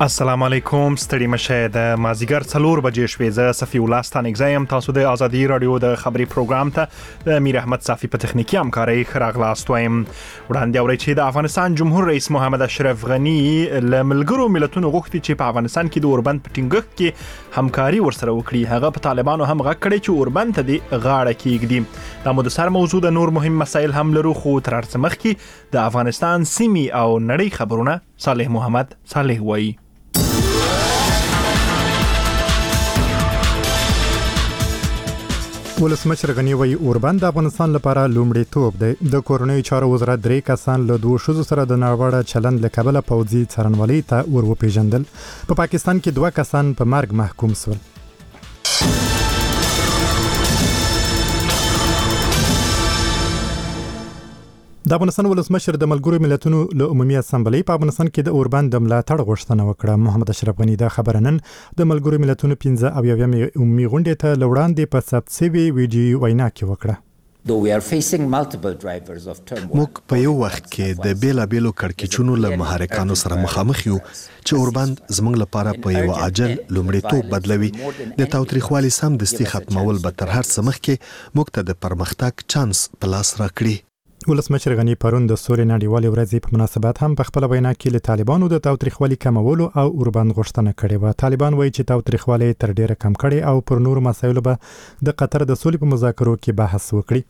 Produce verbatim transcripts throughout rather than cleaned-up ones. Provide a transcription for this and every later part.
السلام علیکم، ستړي مشه د مازیګر څلور بجې شوې. زه صفی الله ستانګزایم. تاسو د ازادي رادیو د خبري پروګرام ته د امیر احمد صافی په تخنیکی همکاري خراغلاست وایم. وړاندې اورئ چې د افغانستان جمهور رئیس محمد اشرف غنی له ملګرو ملتونو غوښتي چې په افغانستان کې د اوربند په ټینګښت کې همکاري ورسره وکړي. هغه په طالبانو هم غږ کړی چې اوربند ته د غاړه کېږدي. دا مو د سر موضوع د نور مهم مسایل هم لرو، خو تر هر څه مخکې د افغانستان سیمې او نړۍ خبرونه صالح محمد صالح وایي. ولسمشر غنی وایي اوربند د افغانستان لپاره لومړیتوب دی. د کورنیو چارو وزارت درې کسان له دوه ښځو سره د ناوړه چلند له کبله پوځي څارنوالۍ ته ور وپېژندل. په پاکستان کې دوه کسان په مرګ محکوم شول. د افغانستان ولسمشر د ملګرو ملتونو له عمومي اسامبلې په افغانستان کې د اوربند د ملاتړ غوښتنه وکړه. محمد اشرف غنی دا خبره نن د ملګرو ملتونو پنځه اویاومې عمومي غونډې ته له وړاندې په ثبت شوې ویډیو وینا کې وکړه. موږ په یو وخت کې د بیلابیلو کړکېچونو له محرکانو سره مخامخ یو چې اوربند زموږ لپاره په یو عاجل لومړیتوب بدلوي. د تاوتریخوالي سمدستي ختمول به تر هر څه مخکې موږ ته د پرمختګ چانس په لاس راکړي. ولسمشر غنی پرون د سولې نړیوالې ورځې په مناسبت هم په خپل وینا کې له طالبانو د تاوتریخوالي کمولو او اوربند غوښتنه کړې و. طالبان وایي چې تاوتریخوالي تر ډیره کم کړي او پر نور مسایلو به د قطر د سولې په مذاکرو کې بحث وکړي.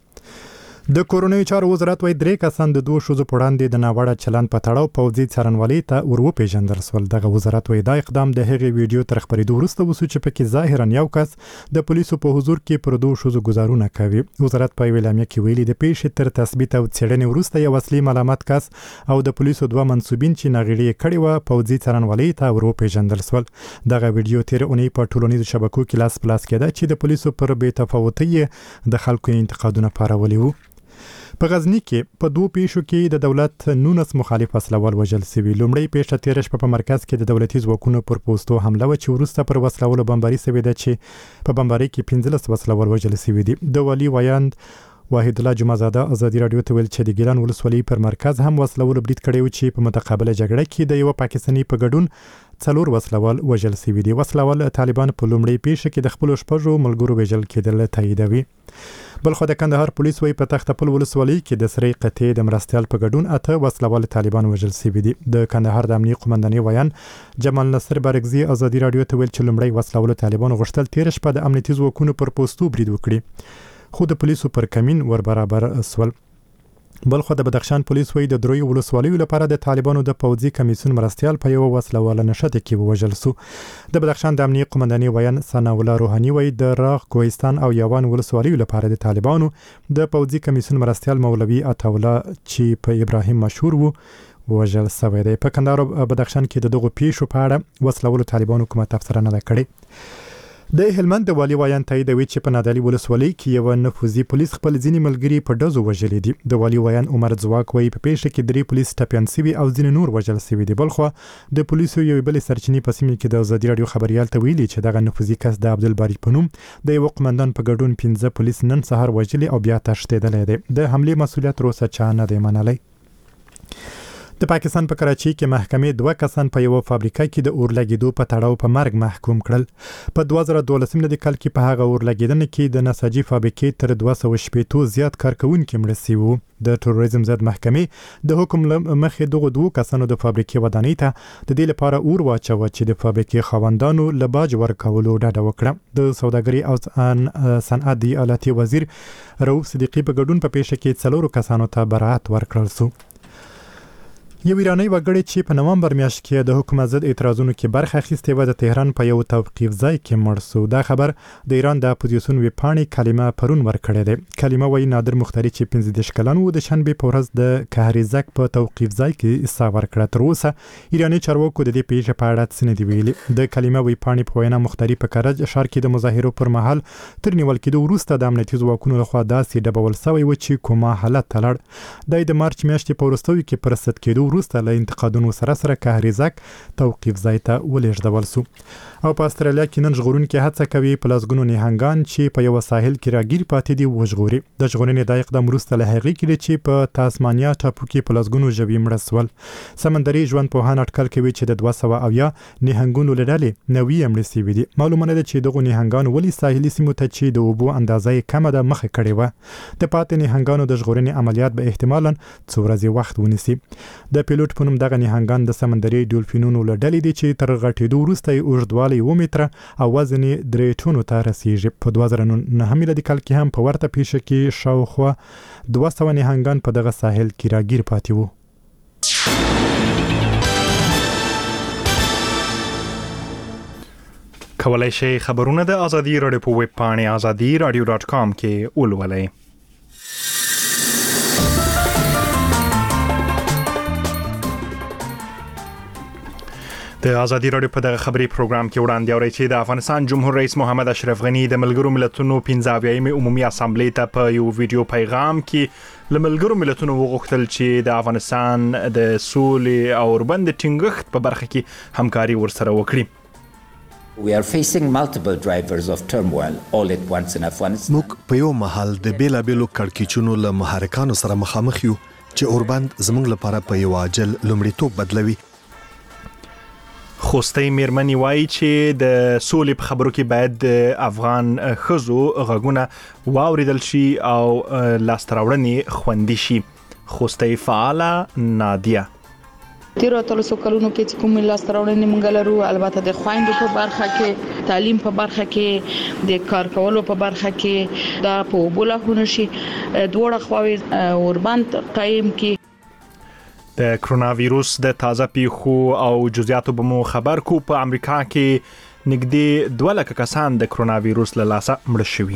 د کورنیو چارو وزارت وایي درې کسان د دوه ښځو په وړاندې د ناوړه چلند په تړاو پوځي څارنوالۍ ته ور وپېژندل شول. دغه وزارت وایي دا اقدام د هغې ویډیو تر خپرېدو وروسته وشو چې پکې ظاهرا یو کس د پولیسو په حضور کې پر دوه ښځو ګزارونه کوي. وزارت په یوه اعلامیه کې ویلي د پیښې تر تثبیت او څېړنې وروسته یو اصلي ملامت کس او د پولیسو دوه منصوبین چې ناغېړي یې کړې وه پوځي څارنوالۍ ته ور وپېژندل شول. دغه ویډیو تېره اونۍ په ټولنیزو شبکو کې لاس په لاس کېده چې د پولیسو پر بې تفاوتۍ د خلکو انتقادونه پارولي وو. په غزني کې په دوه پیښو کې د دولت نولس مخالف وسلوال وژل شوي. لومړی پیښه تېره شپه په مرکز کې د دولتي ځواکونو پر پوستو حمله وه چې وروسته پر وسلوالو بمباري شوې ده چې په بمبارۍ کې پنځلس وسلوال وژل شوي دي. د والي ویاند واحد الله جمعزاده ازادي رادیو ته ویل چې د ګیلان ولسوالۍ پر مرکز هم وسلوالو برید کړی و چې په متقابله جګړه کې د یوه پاکستاني په ګډون څلور وسلوال وژل شوي دي. وسلوال طالبان په لومړۍ پیښه کې د خپلو شپږو ملګرو وژل کېدل تاییدوي. بلخو د کندهار پولیس وایي په تخته پل ولسوالۍ کې د سرې قطعې د مرستیال په ګډون اته وسلوال طالبان وژل شوي دي. د کندهار د امنیې قومندانۍ ویان جمال نصر بارګزي ازادي رادیو ته ویل چې لومړی وسلوالو طالبانو غوښتل تېره شپه د امنیتي ځواکونو پر پوستو برید وکړي، خو د پولیسو پر کمین ور برابر سول. بلخو د بدخشان پولیس وایي د دروي ولسوالیو لپاره د طالبانو د پوځي کمیسیون مرستیال په یو وسلواله نشته کې ووژل شو. د بدخشان د امنیې قومندانۍ ویان ثنا الله روحاني وایي د راغ کوهستان او یوان ولسوالیو لپاره د طالبانو د پوځي کمیسیون مرستیال مولوي عطاالله چې په ابراهیم مشهور وو وژل شوی دی. په کندهار او بدخشان کې د دغو پیښو په اړه وسلوالو طالبانو کومه تبصره نه ده کړې. د هلمند د والي ویان تاییدوي چې په نادعلي ولسوالۍ کې یو نفوذي پولیس خپل ځینې ملګري په ډزو وژلي دي. د والي ویان عمر ځواک وایي په پیښه کې درې پولیس ټپیان شوي او ځینې نور وژل شوي دي. بلخو د پولیسو یوې بلې سرچینې په سیمه کې د ازادي رادیو خبریال ته ویلي چې دغه نفوذي کس د عبدالباري په نوم د یوه قمندان په ګډون پنځه پولیس نن سهار وژلي او بیا تښتېدلی دی. د حملې مسؤلیت تر اوسه چا نه دی منلی. د پاکستان په کراچۍ کې محکمې دوه کسان په یوه فابریکه کې د اورلګېدو په تړاو په مرګ محکوم کړل. په دوه زره دولسم کال کې په هغه اورلګېدنه کې د نساجي فابریکې تر دوه سوه شپېتو زیات کارکوونکي مړه شوي وو. د ټروریزم ضد محکمې د حکم له مخې دغو دوو کسانو د فابریکې ودانۍ ته د دې لپاره اور واچوه چې د فابریکې خاوندانو له باج ورکولو ډډه وکړه. د سوداګري او صنعت د ایالتي وزیر رؤوف صدیقي په ګډون په پیښه کې څلورو کسانو ته براءت ورکړل شو. یو ایرانی وګړی چې په نوامبر میاشت کې د حکومت ضد اعتراضونو کې برخه اخیستې وه د تهران په یو توقیف ځای کې مړ شو. دا خبر د ایران د اپوزیسیون ویبپاڼې کلمه پرون ورکړی دی. کلمه وایي نادر مختري چې پنځه دېرش کلن و د شنبې په ورځ د کهریزک په توقیف ځای کې ساه ورکړه. تر اوسه ایراني چارواکو د دې پیښې په اړه څه نه دي ویلي. د کلمه ویبپاڼې په وینا مختري په کرج ښار کې د مظاهرو پر مهال تر نیول کېدو وروسته د امنیتي ځواکونو لخوا داسې ډبول شوی و چې کوما حالت ته لاړ. دا د مارچ میاشتې په وروستیو کې په رصد کېدو وروسته له انتقادونو سره سره کهریزک توقیف ځای ته ولېږدول شو. او په استرالیا کې نن ژغورونکي هڅه کوي په لسګونو نهنګان چې په یو ساحل کې راګیر پاتې دي وژغوري. د ژغورنې د اقدام وروسته له هغې کې چې په تاسمانیا ټاپو کې په لسګونو ژوي مړه سول. سمندري ژوند پوهان اټکل کوي چې د دوه سوه اویا نهنګونو له ډلې نوي مړه سوي دي. معلومه نه ده چې دغه نهنګان ولې ساحلي سیمو ته چې د اوبو اندازه یې کمه ده مخه کړې وه. د پاتې نهنګانو د ژغورنې عملیات به احتمالاً څو ورځې وخت ونیسي. د پیلوټ په نوم دغه نهنګان د سمندري ډولفینونو له ډلې دي چې تر غټېدو وروسته یې اوږدوالی اوه متره او وزن یې درې ټنو ته رسیږي. په دوه زره نهه میلادي کال کې هم په ورته پیښه کې شاوخوا دوه سوه نهنګان په دغه ساحل کې راګیر پاتې وو. کولای شئ خبرونه د ازادي راډیو په ویب پاڼې ازادي راډیو ډاټ کام کې ولولئ. د ازادي راډیو په دغه خبري پروګرام کې وړاندې اورئ چې د افغانستان جمهور رئیس محمد اشرف غنی د ملګرو ملتونو پنځه اویایمې عمومي اسامبلې ته په یو ویډیو پیغام کې له ملګرو ملتونو وغوښتل چې د افغانستان د سولې او اوربند ټینګښت په برخه کې همکاري ورسره وکړي. We are facing multiple drivers of turmoil all at once in Afghanistan. موږ په یو مهال د بیلابېلو کړکېچونو له محرکانو سره مخامخ یو چې اوربند زموږ لپاره په یو عاجل لومړیتوب بدلوي. خوستی میرمنې وایي چې د سولې په خبرو کې باید د افغان ښځو غږونه واوریدل شي او لاسته راوړنې خوندي شي. خوستی فعاله نادیه تیرو اتلسو کلونو کې چې کوم لاسته راوړنې موږ لرو، البته د خویندو په برخه کې، تعلیم په برخه کې، د کار کولو په برخه کې، دا په اوبو لاهونه شي دوړه خواوې اوربند قایم کی. د کرونا ویروس د تازه پیښو او جزئیاتو به مو خبر کو. په امریکا کې نږدې دوه لکه کسان د کرونا ویروس له لاسه مړه شوي.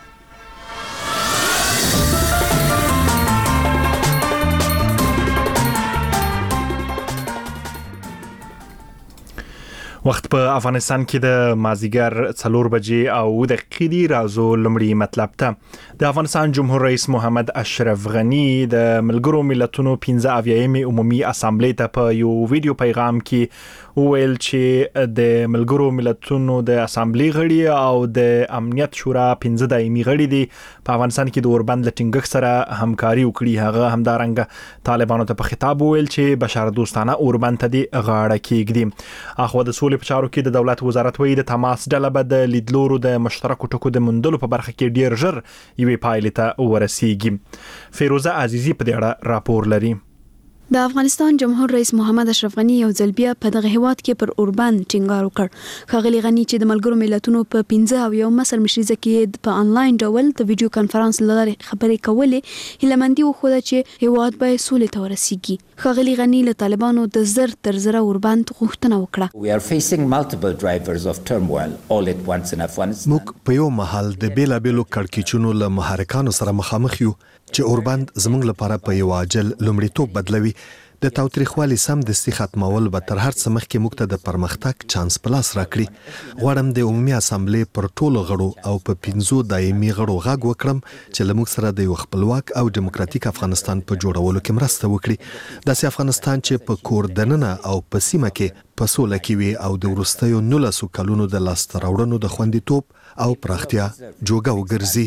وخت په افغانستان کې د مازیګر څلور بجې او دقیقې دي. راځو لومړی مطلب ته. د افغانستان جمهور رئیس محمد اشرف غنی د ملګرو ملتونو پنځه اویایمې عمومي اسامبلې ته په یو ویډیو پیغام کې وویل چې د ملګرو ملتونو د اسامبلې غړي او د امنیت شورا پنځه دایمي غړي دي په افغانستان کې د اوربند له ټینګښت سره همکاري وکړي. هغه همدارنګه طالبانو ته په خطاب وویل چې بشر دوستانه اوربند ته دې غاړه کېږدي. اخو د په چارو کې د دولت وزارت وایي د تماس ډله به د لیدلورو د مشترکو ټکو د موندلو په برخه کې ډیر ژر یوې پایلې ته ورسیږي. فیروزه عزیزی په دې اړه راپور لري. د افغانستان جمهور رئیس محمد اشرف غنی یو ځل بیا په دغه هیواد کې پر اوربند ټینګار وکړ. ښاغلي غنی چې د ملګرو ملتونو په پنځه اویا مصر مشرزه کې په انلاین ډول د ویډیو کانفرنس لاره خبرې کولې، هیلمندي وښوده چې هیواد به سولې ته ورسیږي. ښاغلي غنی له طالبانو د زر تر زره اوربند غوښتنه وکړه. We are facing multiple drivers of turmoil all at once in Afghanistan. موږ په یو مهال د بیلابېلو کړکېچونو له محرکانو سره مخامخ یو چې اوربند زموږ لپاره په یو عاجل لومړیتوب بدلوي. د تاوتریخوالي سم دستي ختمول به تر هر څه مخکې موږ ته د پرمختګ چانس په لاس راکړي. غواړم د عمومي اسامبلې پر ټولو غړو او په پنځو دایمي غړو غږ وکړم چې له موږ سره د یو خپلواک او دیموکراتیک افغانستان په جوړولو کې مرسته وکړي. داسې افغانستان چې په کور دننه او په سیمه کې په سوله کې وي او د وروستیو نولسو کلونو د لاسته راوړنو د خوندیتوب او پراختیا جوګه وګرځي.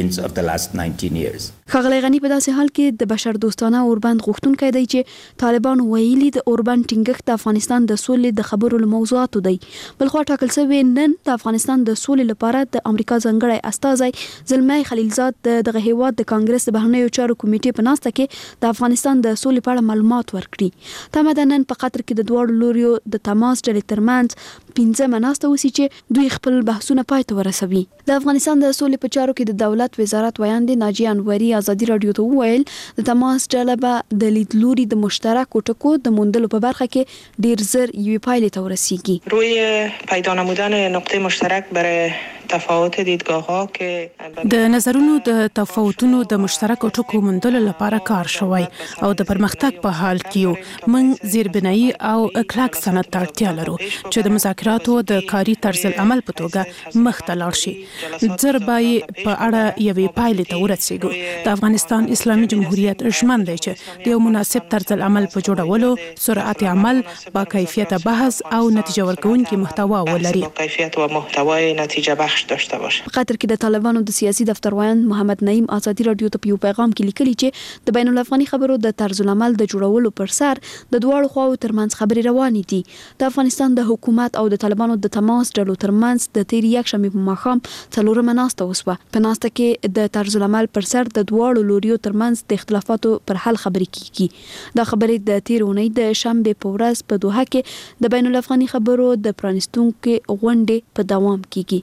ښاغلی غنی په داسې حال کې د بشر دوستانه اوربند غوښتونکی دی چې طالبان ویلي د اوربند ټینګښت د افغانستان د سولې د خبرو له موضوعاتو دی. بلخوا ټاکل شوی نن د افغانستان د سولې لپاره د امریکا ځانګړی استازی زلمی خلیلزاد د دغه هیواد د کانګرس د بهرنیو چارو کمیټې په ناسته کې د افغانستان د سولې په اړه معلومات ورکړي. تمه ده نن په قطر کې د دواړو لوریو د تماس ډلې ترمنځ پنځه مناسته وسی چې دوی خپل بحثونه پای ته ورسوي. د افغانستان د سولې په چارو کې د دولت وزارت ویاندې ناجیه انوري ازادي راډیو ته وویل د تماس ډله به د لیدلوري د مشترکو ټکو د موندلو په برخه کې ډیر زر یوې پایلې ته ورسیږي. روی پیدا نمودن نقطه مشترک برای تفاوت دیدگاه‌ها که د نظرونو د تفاوتونو د مشترکو ټکو موندلو لپاره کار شوی او د پرمختګ په حال کې یو موږ زیربنایي او اکلاک سند ته اړتیا لرو چې د مذاکراتو د کاري طرز العمل په توګه مخ ته لاړ شي. ضربای په اړه یوې پایلې ته ورسیږو. د افغانستان اسلامي جمهوریت ژمن دی چې د یو مناسب طرز العمل په جوړولو، سرعت عمل، با کیفیت بحث او نتیجه ورکوونکې محتوا ولري. کیفیت و محتوای نتیجه بخش داشته باشه. په قطر کې د طالبانو د سیاسي دفتر وایند محمد نعیم ازادي رادیو ته په پیغام کې لیکلي چې د بین الافغاني خبرو د طرز العمل د جوړولو پر سر د دواړو خواو ترمنځ خبرې روانې دي. د افغانستان د حکومت او د طالبانو د تماس ډلو ترمنځ د تیر یک شنبه په ماښام څلورمه ناسته وسوه. په ناسته کې د طرز العمل پر سر د دواړو لوریو ترمنځ د اختلافاتو پر حل خبرې کیږي. دا خبرې د تیر اونۍ د شنبه په ورځ په دوحه کې د بین الافغاني خبرو د پرانیستونکو غونډې په دوام کیږي.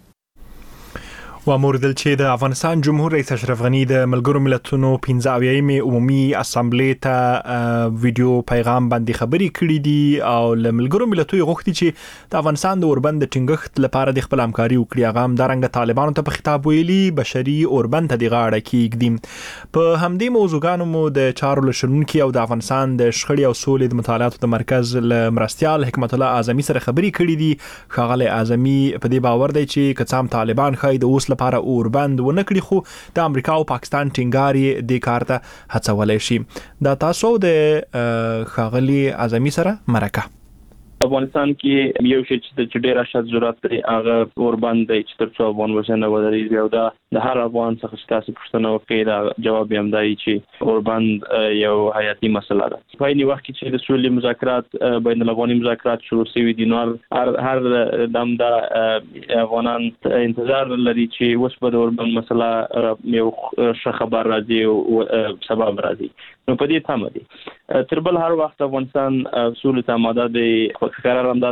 و موردل چې د افغانستان جمهور رئیس اشرف غنی د ملګرو ملتونو پنځه اویایم عمومي اسامبلې ته ویډیو پیغام باندې خبرې کړې دي او له ملګرو ملتونو غوښتي چې د افغانستان د اوربند ټینګښت لپاره د خپل همکاري وکړي. هغه هم دارنګ طالبانو ته په خطاب ویلي بشري اوربند ته د غاړه کېږدي. په همدې موضوعګانو مو د چارو لشرونکي او د افغانستان د شخړې او سولې د مطالعاتو د مرکز له مرستيال حکمت الله اعظمي سره خبرې کړې دي. ښاغلی اعظمي په دې باور دی چې کڅام طالبان خای د اوس لپاره اوربند و نکړي خو د امریکا او پاکستان ټینګاري د کار ته هڅولای شي. دا تاسو د خاغلی اعظمي سره مرکه افغانستان کې یو شی چې ډېر اشد ضرورت لري هغه اوربند دی چې ترڅو افغان وژنه ودرېږي او دا د هر افغان څخه چې تاسو پوښتنه وکړئ دا جواب هم دی چې اوربند یو حیاتي مسله ده. په عین وخت کې چې د سولې مذاکرات بین الافغاني مذاکرات شروع شوي دي نو هر هر دم دا افغانان انتظار لري چې اوس به د اوربند مسله یو ښه خبر راځي او سبب راځي. نو په دې تمه دي تر بل هر وخت افغانستان سولې ته آماده دی. قرار هم دا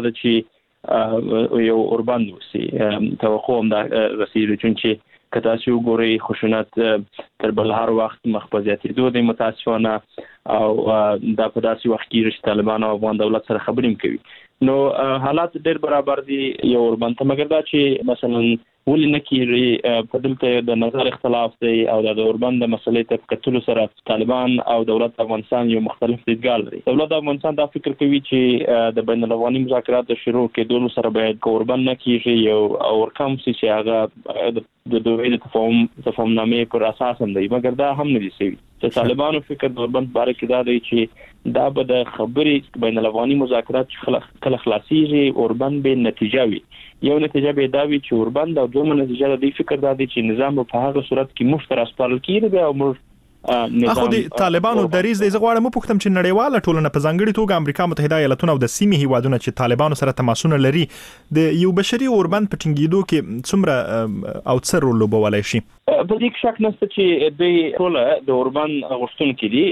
چې یو اوربند وسی توقع هم دا رسیدي چې کدا چې وګوري خشونت تر بل هر وخت مخبزياتي دوه د متاسفانه او دا په داسې وخت کې چې طالبان او افغان دولت سره خبرې کوي نو حالات ډېر برابر دي یو اوربند ته. مګر دا چې مثلا ولې نه کیږي په دلته د نظر اختلاف دی او د اوربند مسلې ته کتلو سره طالبان او دولت افغانستان یو مختلف دیدګال لري. دولت افغانستان دا فکر کوي چې د بین الافغاني مذاکرات د شروع کېدو سره باید اوربند نه کیږي یو اورکم چې هغه د دوی د تفاهم تفاهمنامې پر اساس هم دی. مګر دا هم نه دي شوی. چې طالبانو فکر د اوربند باره کې دا دی چې دا به د خبرې بین الافغاني مذاکرات کله خلاصيږي اوربند به نتیجه وي. یو نتیجه به دا وي چې اوربند او دومره نتیجه د دې فکر دا دی چې نظام په هغه صورت کې مشترک سپارل کیږي او موږ اخو د طالبانو دریز د زغواړه مو پوښتم چې نړیواله ټولنه په ځانګړي توګه امریکا متحده ایالاتونه او د سیمې هیوادونو چې طالبانو سره تماسونه لري د یو بشري اوربند په ټینګېدو کې څومره او څه رول لوبولای شي. په دې کې شک نشته چې د ټول د اوربند غوښتونکي دي.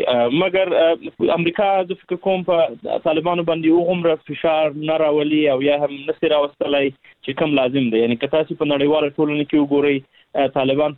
مګر امریکا د فکر کوم په طالبانو باندې وغومره فشار نه راولي او یا هم نسي راوستلای چې کم لازم دی. یعنی که تاسو په نړیواله ټولنه کې وګورئ طالبان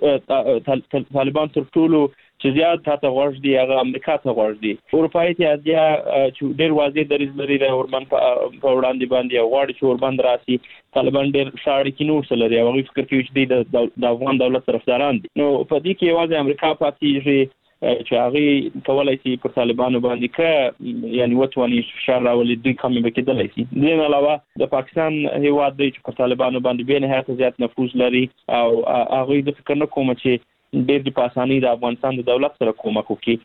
تر طالبان تر ټولو چې زیات تاسو غوښ دي هغه امریکا ته غوښ دي. اروپאי اتحادیه چې ډېر واضح دریځ لري د اوربند په وړاندې باندې غواړي چې اوربند راسي. طالبان ډېر شاړې کې نور سره لري او فکر کوي چې د افغان دولت طرفداران دي. نو په دې کې یوازې امریکا پاتې چې هغه کولای شي پر طالبانو باندې که یعنی وتواني فشار راولي دوی کوم به کېدلای شي. دین علاوه د پاکستان هیواد دی چې پر طالبانو باندې به نه هڅه زیات نفوذ لري او هغه د فکر نه کوم چې ډېر د پاساني د افغانستان د دولت سره کومک وکړي.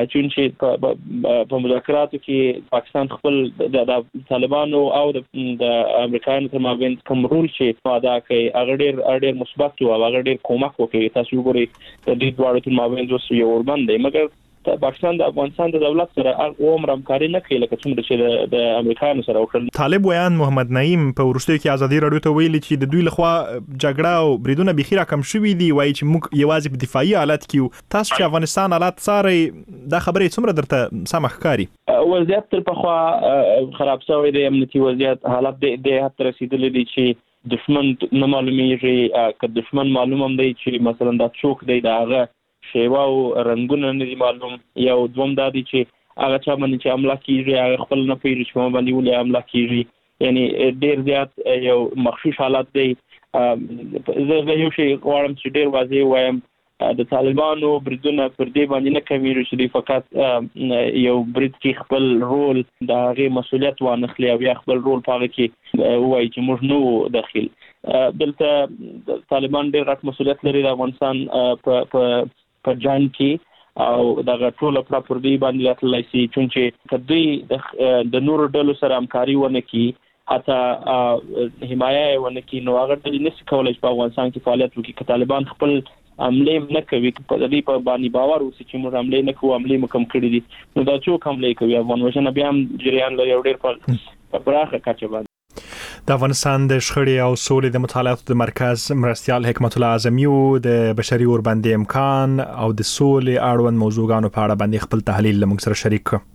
چې په مذاکراتو کې پاکستان خپل د طالبانو او د امریکایانو تر مابین کوم رول چې ادا کوي هغه ډېر ډېر مثبت او هغه ډېر کومک وکړي. تاسو وګورئ د دې دواړو تر مابین دوه یو اوربند دی. مګر پاکستان د افغانستان د دولت سره عمر همکاري نه کوي لکه څومره چې د امریکایانو سره وکړل. طالب ویان محمد نعیم په ورستیو کې ازادي رادیو ته ویلي چې د دوی لخوا جګړه او بریدونه بخیره کم شوي دي. وایي چې موږ یوازې په دفاعي حالت کې تاسو چې افغانستان حالات ساري دا خبرې څومره درته سم ښکاري؟ وضعیت تر پخوا خراب شوی دی. امنیتي وضعیت حالت د حد رسیدلی دی چې دشمن نه معلومیږي. که دشمن معلوم هم دی چې مثلا دا څوک دی دا هغه شیوا او رنگونه نه دي معلوم. یو دوم دا دي چې هغه چا باندې چې حمله کیږي هغه خپل نه پیری چې باندې ولې حمله کیږي. یعنی ډیر زیات یو مخشوش حالت دی زه یو شی غواړم چې ډیر واضح وایم د طالبانو بریدونه پر دې باندې نه کمیږي چې فقط یو برید کې خپل رول د هغه مسولیت وانخلي او یا خپل رول پاره کې وایي چې موږ نو داخل دلته طالبان ډیر غټ مسولیت لري د افغانستان په په جنگ کې او دغه ټول پر دې باندې راتللی شي چې کدی د نورو ډلو سره همکاري ونه کی حتی حمایه ونه کی نو هغه د نس کولای په افغانستان کې فعالیت وکړي چې طالبان خپل عمله نه کوي په دې په باندې باور اوسي چې موږ عمله نه کوو عمله مکم کړی دي نو دا څوک عمله کوي افغان وژنه بیا هم جریان لري ډېر په پراخه کچه باندې د افغانستان د شخړې او سولې د مطالعاتو د مرکز مرستيال حکمت الله اعظمي د بشري اوربند امکان او د سولې اړوند موضوعګانو په اړه باندې خپل تحلیل لمغ سره شریک کړ.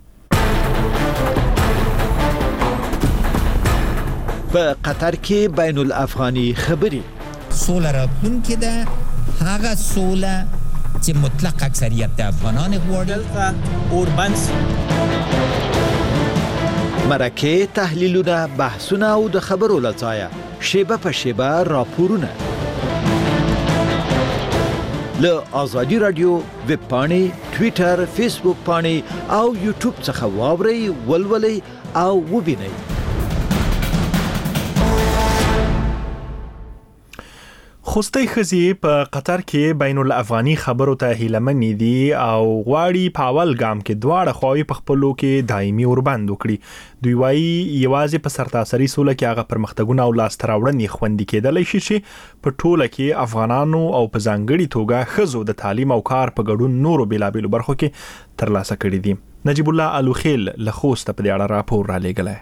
په قطر کې بین الافغاني خبرې سوله راتلونکې ده هغه سوله چې مطلق اکثریت د افغانان غواړي اوربند مرکه تحلیلونه بحثونه او د خبرو لځایه شیبه په شیبه راپورونه له آزادی رادیو ویب پاڼې ټوئیټر فیسبوک پاڼې او یوټیوب څخه واورئ ولولئ او وبینئ. خوستي خزي په قطر کې بین الافغاني خبرو ته هیلمنې دي او غواړي په اول ګام کې دواړه خواوې په خپلو کې دایمي اوربند وکړي. دوی وايي یوازې په سرتاسري سوله کې هغه پرمختګونه او لاسته راوړنې خوندي کېدلی شي چې په ټوله کې افغانانو او په ځانګړي توګه ښځو د تعلیم او کار په ګډون نورو بېلابېلو برخو کې ترلاسه کړي دي. نجیب الله الوخیل له خوسته په دې اړه راپور را لېږلی.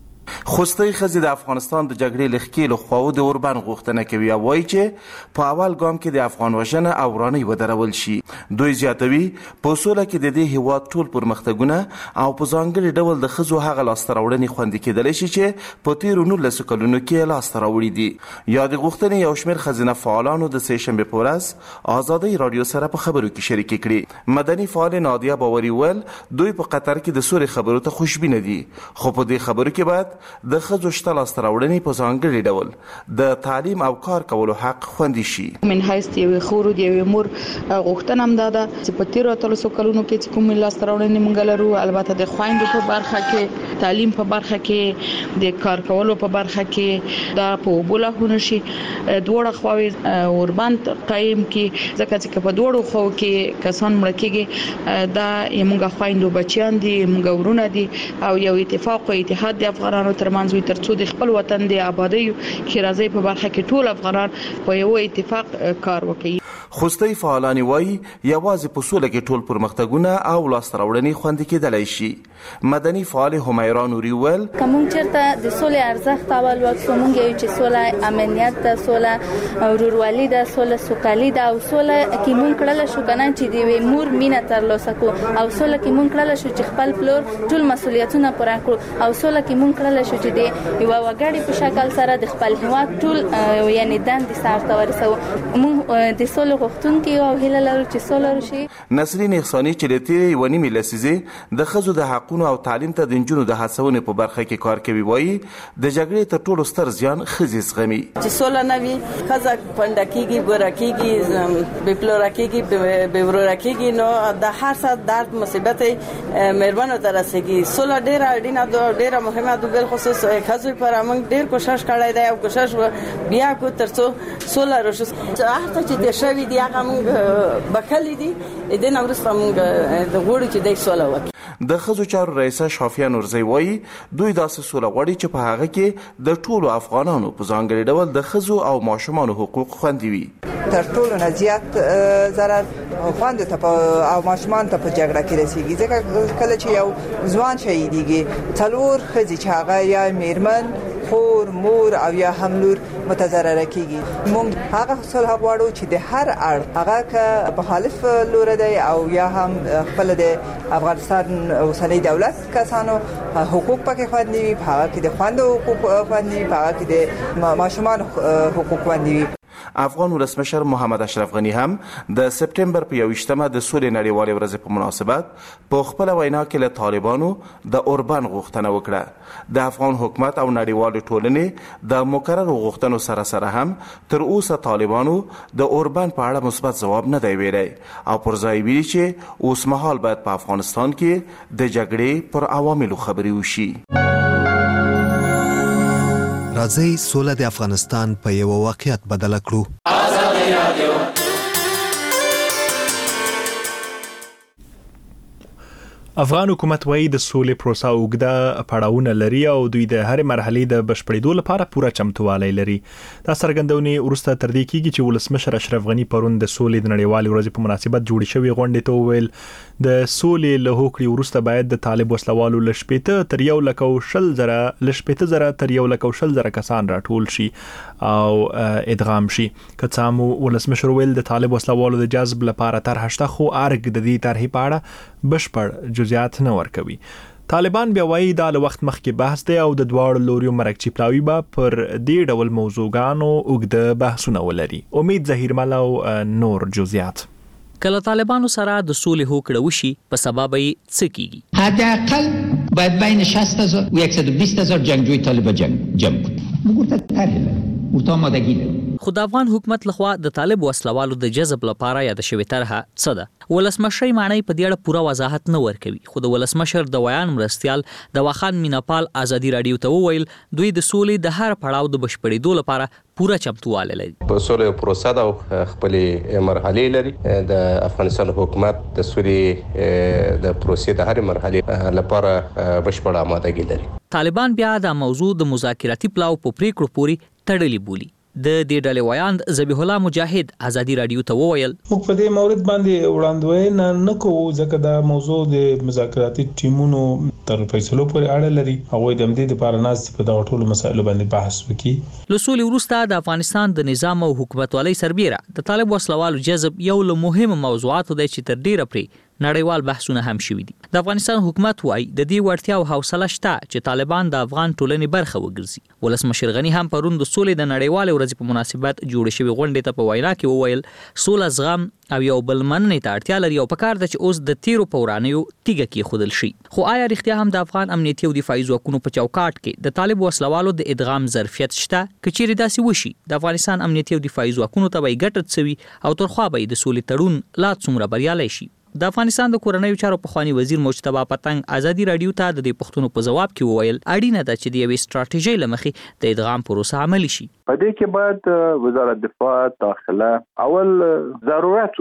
خوستي خزي د افغانستان د جګړې لخکې له خواو د اوربند غوښتنه کوي او وایي چې په اول ګام کې د افغان وژنه او ورانۍ ودرول شي. دوی زیاتوي په سوله کې د دې هیواد ټول پرمختګونه او په ځانګړي ډول د ښځو هغه لاسته راوړنې خوندي کېدلی شي چې په تېرو نولسو کلونو کې لاسته راوړي دي. یادې غوښتنې یو شمېر ښځینه فعالانو د سې شنبې په ورځ ازادۍ راډیو سره په خبرو کې شریکې کړې. مدني فعال نادیه باوري ویل دوی په قطر کې د سولې خبرو ته خوشبینه دي خو په دې خبرو کې باید د ښځو شته لاسته راوړنې په ځانګړي ډول د تعلیم او کار کولو حق خوندي شي. من حیث یوې خور د یوې مور غوښتنه هم ده چې په تیرو اتلسو کلونو کې چې کوم لاسته راوړنې موږ لرو البته د خويندو په برخه کې تعلیم په برخه کې د کار کولو په برخه کې دا په بوله هونه شي دوړه خواوې اوربند قائم کې ځکه چې په دوړو خو کې کسان مړ کېږي دا موږ خويندو بچیان دي موږ ورونه دي او یو اتفاق او اتحاد د افغانانو ترمنځ وي ترڅو د خپل وطن د آبادی کې راځي په برخه کې ټول افغانان په یو اتفاق کار وکړي. خوستي فعالانی وایي یوازې په سوله کې ټول پرمختګونه او لاسته راوړنې خوندي کېدلی شي. مدني فعال همیرا نوري ویل کوم چرته د سولې ارزښت اول وکړو مونږ یو چې سوله امنیت ده سوله ورورولي ده سوله سوکالي ده او سوله کې مونږ کړل شو کنه چې دی مور مینه ترلاسه کو او سوله کې مونږ کړل شو چې خپل پلور ټول مسولیتونه پوره کړو او سوله کې مونږ کړل شو چې دی یو وګړي په شکل سره د خپل هیواد ټول یعنی دندې سره ورسو مونږ د سوله غوښتونکي او هیله لرو چې سوله راشي. نسرین احساني چې د تیرې ونی ملسیزه د خزو د حقونو او تعلیم ته د انجونو د هڅونې په برخه کې کار کوي وایي د جګړې تر ټولو ستر زیان خزي زغمي. چې سوله نه وي خزه پندکیږي ګورکیږي بپلورکیږي بورورکیږي نو د هر څه درد مصیبت مهربانه ترسيږي. سوله ډیره اړینه ده ډیره مهمه ده بل خصوص خزو پر موږ ډیر کوشش کړی دی او کوشش بیا کو ترڅو سوله راشي. هغه چې د شوی دی هغه موږ بخلې دي د نورسته موږ د غوړي چې د سوله وکړي. د خزو چارو رئیسه شافیه نورزی وایي دوی داسې سوله غواړي چې په هغه کې د ټولو افغانانو په ځانګړي ډول د خزو او ماشومانو حقوق خوندي وي. تر ټولو نه زیات ضرر خوند ته او ماشومان ته په جګړه کې رسیږي ځکه کله چې یو ځوان شهیدیږي څلور خزي چې هغه یا میرمن خور مور او یا هم لور متضرره کیږي. موږ هغه صلح غواړو چې د هر اړخ هغه که مخالف لور دی او یا هم خپل د افغانستان اوسنی دولت کسانو حقوق پکې خوندي وي هغه کې د خوندو حقوق خوندي وي هغه کې د ماشومان حقوق خوندي وي. افغان ولسمشر محمد اشرف غنی هم د سپټمبر په یوویشتمه د سولې نړیوالې ورځې په مناسبت په خپل وینا کې له طالبانو د اوربان غوښتنه وکړه. د افغان حکومت او نړیوالې ټولنې د مکررو غوښتنو سره سره هم تر اوسه طالبانو د اوربان په اړه مثبت ځواب نه دی ویلی او پر ځای ویلي چې اوس مهال باید په افغانستان کې د جګړې پر عواملو خبرې وشي. راځئ سوله د افغانستان په یو واقعیت بدل کړو. افغان حکومت وايي د سولې پروسه اوږده پړاوونه لري او دوی د هرې مرحلې د بشپړېدو لپاره پوره چمتووالی لري. دا څرګندونې وروسته تر دې کېږي چې ولسمشر اشرف غني پرون د سولې د نړیوالې ورځې په مناسبت جوړې شوې غونډې ته وویل د سولې له هوکړې وروسته باید د طالب وسلوالو له شپېته تر یو لک او شل زره له شپېته زره تر یو لک او شل زره کسان راټول شي او ادغام شي. که څه هم ولسمشر وویل د طالب وسلوالو د جذب لپاره طرحه شته خو ارګ د دې طرحې په اړه بشپړ جزئیات نه ورکوي. طالبان بیا وایي دا له وخت مخکې بحث دی او د دواړو لوریو مرکچی پلاوي به پر دې ډول موضوعګانو اوږده بحثونه ولري. امید ظهیرمل او نور جزئیات. کله طالبانو سره د سولې هوکړه وشي په سبب یې څه کیږي؟ حداقل باید بین شصت هزار و صد و بیست هزار جنگجوی طالب جنگ جمع کنیم. موږ ته طرح لرو ورته آمادگی لرو. خو د افغان حکومت لخوا د طالب وسلوالو د جذب لپاره یاد شوی طرحه څه ده؟ ولسمشر معنی په دې اړه پوره وضاحت نه ورکوي. خو د ولسمشر د ویان مرستيال د واخان میناپال ازادي رادیو ته وویل دوی د سولې د هر پړاو د بشپړېدو لپاره پوره چمتواله لري. په سولې پروسه د خپلې مرحلې لري. د افغانستان حکومت د سولې د پروسې د هر مرحلې لپاره بشپړه آمادګي لري. طالبان بیا د موضوع د مذاکراتي پلاو په پریکړو پوري تړلې بولي. د دې ډلې ویاند ذبیح الله مجاهد ازادي رادیو ته وویل موږ په دې مورد باندې وړاندوینه نه کوو ځکه دا موضوع د مذاکراتي ټیمونو تر فیصلو پورې اړه لري. هغوی د دې لپاره ناست په دغه ټولو مسایلو باندې بحث وکړي. له سولې وروسته د افغانستان د نظام او حکومتوالۍ سربیره د طالب وسلوالو جذب یو له مهمو موضوعاتو دی چې تر ډیره پرې نړیوال بحثونه هم شوي دي. د افغانستان حکومت وايي د دې وړتیا او حوصله شته چې طالبان د افغان ټولنې برخه وګرځي. ولسمشر غني هم پرون د سولې د نړیوالې ورځې په مناسبت جوړ شوی غونډې ته په وینا کې وویل سوله زغم او یو بل مننې ته اړتیا لري او پکار ده چې اوس د تیرو پورانیو تیګه کې خودل شي. خو آیا رښتیا هم د افغان امنیتي او دفاعي ځواکونو په چوکاټ کې د طالب وسلوالو د ادغام ظرفیت شته؟ که چیرې داسې وشي د افغانستان امنیتي او دفاعي ځواکونو ته به یې ګټه څوي او ترخوا به یې د سولې تړون لا څومره بریالی شي. د افغانستان د کورنیو چارو پخوانی وزیر مجتبی پتنګ ازادي رادیو ته د دې پښتنو په جواب کې وویل اړینه ده چې د یوې ستراتیژۍ لمخې د ادغام پروسه عملي شي. په دې کې باید وزارت دفاع داخله اول ضرورت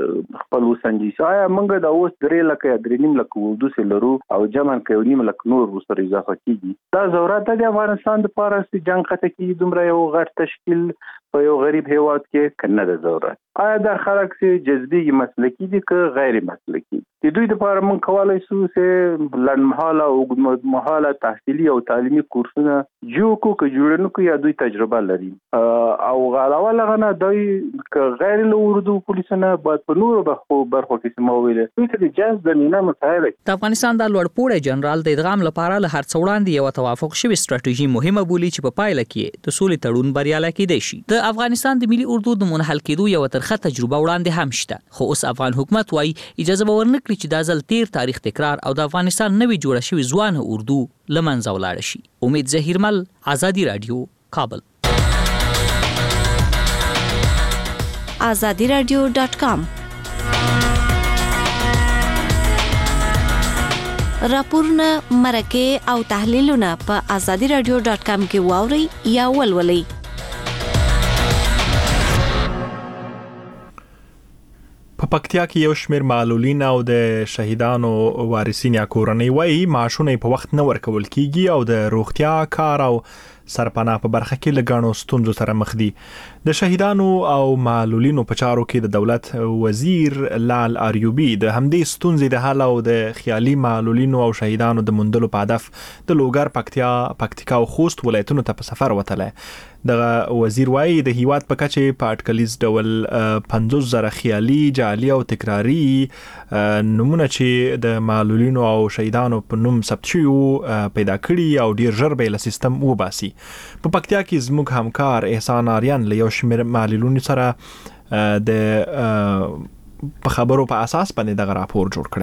خپل وسنجي. آیا موږ د اوس درې لکه یا درې نیم لکه اردو سره لرو او جمع کې نیم لکه نور ورسره اضافه کیږي. دا ضرورت د افغانستان لپاره چې جنگ خطه کې دومره یو غټ تشکیل په یو غریب هیواد کې کنه ده ضرورت. آیا دا خلک چې جذبي مسلکي دي که غیر مسلکي؟ د دوی لپاره موږ کولای شو چې لنډمهاله او اوږدمهاله تحصیلي او تعلیمي کورسونه جوړ کړو که جوړ نه کړو یا دوی تجربه لري او علاوه له نه دوی که غیر له اردو پولیسونه باید په نورو برخو برخو کې سموي دوی ته د جذب زمینه مسایل. د افغانستان د لوړپوړی جنرال د ادغام لپاره له هر څه وړاندې یو توافق شوی ستراتیژي مهمه بولي چې په پایله کې د سولې تړون بریالی کېدی شي. د افغانستان د ملي اردو د منحل کېدو یو ترخه تجربه وړاندې هم شته. خو اوس افغان حکومت وايي اجازه به ورنکړي چې دا ځل تیر تاریخ تکرار او د افغانستان نوې جوړه شوې ځوانه اردو له منځه ولاړه شي. امید ظهیرمل ازادي رادیو کابل. azadi radio dot com راپورونه مرکه او تحلیلونه په azadi radio dot com کې واوري یا ولولئ. په پکتیا کې یو شمېر معلولین او د شهیدانو وارثین یا کورنۍ وایي معاشونه په وخت نه ورکول کیږي او د روغتیا کار او سرپناه په برخه کې له ګڼو ستونزو سره مخ دي. د شهیدانو او معلولینو په چارو کې د دولت وزیر لال اریوبی د همدې ستونزې د حل او د خیالي معلولینو او شهیدانو د موندلو په هدف د لوګر، پکتیا، پکتیکا او خوست ولایتونو ته په سفر وتلی. دغه وزیر وایي د هیواد په کچه په اټکلیز ډول پنځوس زره خیالي، جعلي او تکراري نمونه چې د معلولینو او شهیدانو په نوم ثبت شوي پیدا کړي او ډیر ژر به له سیستم وباسي. په پکتیا کې زموږ همکار احسان آریان له یو شمېر معلولینو سره د په خبرو په اساس باندې دغه راپور جوړ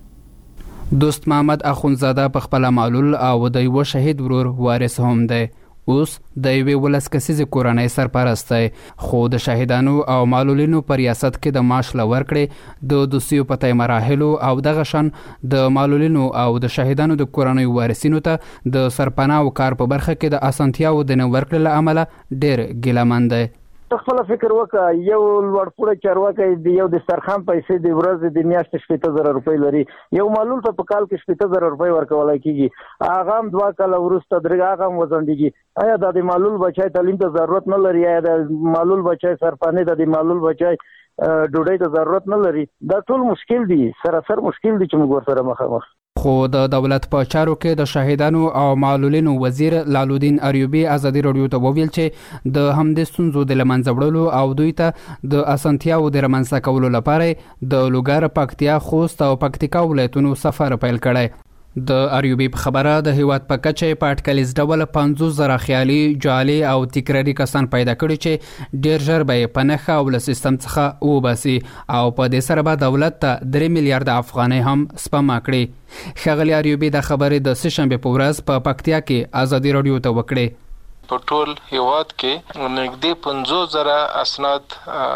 کړی. دوست محمد اخونزاده په خپل معلول او د یو شهید ورور وارث هم دی. اوس د یوې ولس کسیزې کورنۍ سرپرست دی، خو د شهیدانو او معلولینو په ریاست کې د معاش له ورکړې د دوسیو په طی مراحلو او دغه شان د معلولینو او د شهیدانو د کورنۍ وارثینو ته د سرپناه او کار په برخه کې د اسانتیاو د نه ورکړې له امله ډېر ګیلهمن دی. خپل فکر وکړه، یو لوړپوړی چارواکی دی، یو د سترخان پیسې د ورځې د میاشتې شپېته زره روپۍ لري، یو معلول ته په کال کې شپېته زره روپۍ ورکولی کېږي، هغه هم دوه کاله وروسته درې هغه هم وځنډېږي. آیا دا د معلول بچی تعلیم ته ضرورت نه لري؟ آیا د معلول بچی سرپنې ته د معلول بچی ډوډۍ ته ضرورت نه لري؟ دا ټول مشکل دي، سراسر مشکل دي چې موږ ورسره مخامخ. خو د دولت په چارو کې د شهیدانو او معلولینو وزیر لالودین ایوبی ازادي رادیو ته وویل چې د همدې ستونزو د لمنځه وړلو او دوی ته د اسانتیاو د رامنځته کولو لپاره د لوګر، پکتیا، خوست او پکتیکا ولایتونو سفر پیل کړی. د ایوبی په خبره د هیواد په کچه په اټکلیز ډول پنځوس زره خیالي، جعلي او تکراري کسان پیدا کړي چې ډیر ژر به په نښه او له سیستم څخه وباسي او په دې سره به دولت ته درې میلیارډ افغانۍ هم سپما کړي. ښاغلي ایوبی د خبرې د سه شنبې په ورځ په پکتیا کې ازادي رادیو ته وکړي. په ټول هیواد کې نږدې پنځوس زره اسناد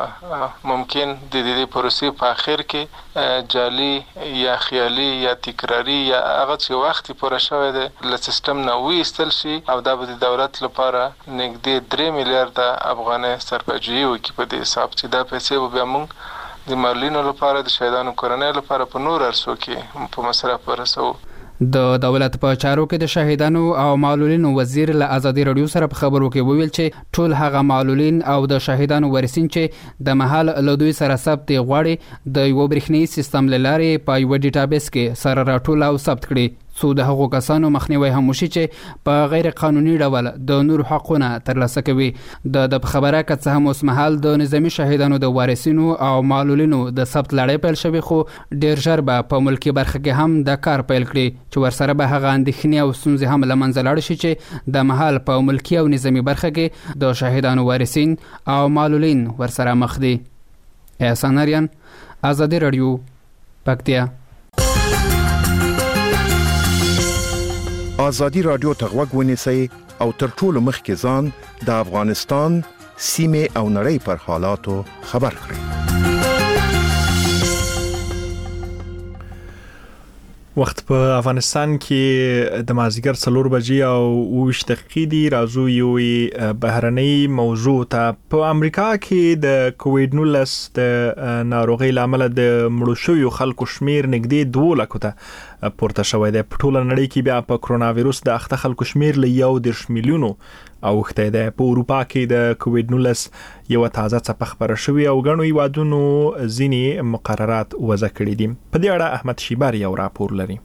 ممکن د دې پروسې په اخر کې جعلي یا خیالي یا تکراری یا هغه چې وخت پوره شوی دی له سیستم نه وایستل شي او دا به د دولت لپاره نږدې درې میلیارډ افغانۍ سرپرجویي وکړي په دې حساب چې دا پیسې به بیا موږ د معلولینو لپاره، د شهیدانو کورنۍ لپاره په نور ارسو کې په مصرف ورسوو. د دولت په چارو کې د شهیدانو او معلولینو وزیر له ازادي رادیو سره په خبرو کې وویل چې ټول هغه معلولین او د شهیدانو وارثین چې د مهال له دوی سره ثبت غواړي د یو برېښنیز سیستم له لارې په یو ډیټابیس کې سره راټول او ثبت کړي، څو د هغو کسانو مخنیوي هم وشي چې په غیر قانوني ډول د نور حقونه ترلاسه کوي. د د خبره که څه هم اوس مهال د نظامی شهیدانو د وارثینو او معلولینو د ثبت لړۍ پیل شوی، خو ډیر ژر به په ملکی برخه کې هم د کار پیل کړي چې ورسره به هغه اندېښنې او ستونزې هم له منځه لاړ شي چې د مهال په ملکی او نظامی برخه کې د شهیدانو وارثین او معلولین ورسره مخ دي. احسان آریان، ازادي رادیو، پکتیا. ازادي رادیو ته غوږ ونیسئ او تر ټولو مخکې ځان د افغانستان سیمې او نړۍ پر حالاتو خبر کړئ. وخت په افغانستان کې د مازیګر څلور بجې او اووه دقیقې دي. راځو یو بهرنۍ موضوع ته. په امریکا کې د کووډ نولس د ناروغۍ لامل د مړو شویو خلکو شمیر نږدې دوه لکو ته پورته شوی دی. په ټوله نړۍ کې بیا په کرونا وایروس د اخته خلکو شمیر له یو دېرش میلیونو اوښتی دی. په اروپا کې د کووډ نولس یو تازه څپه خبره شوې او ګڼو هیوادونو ځینې مقررات وضع کړي دي. په دې اړه احمد شیبار یو راپور لري.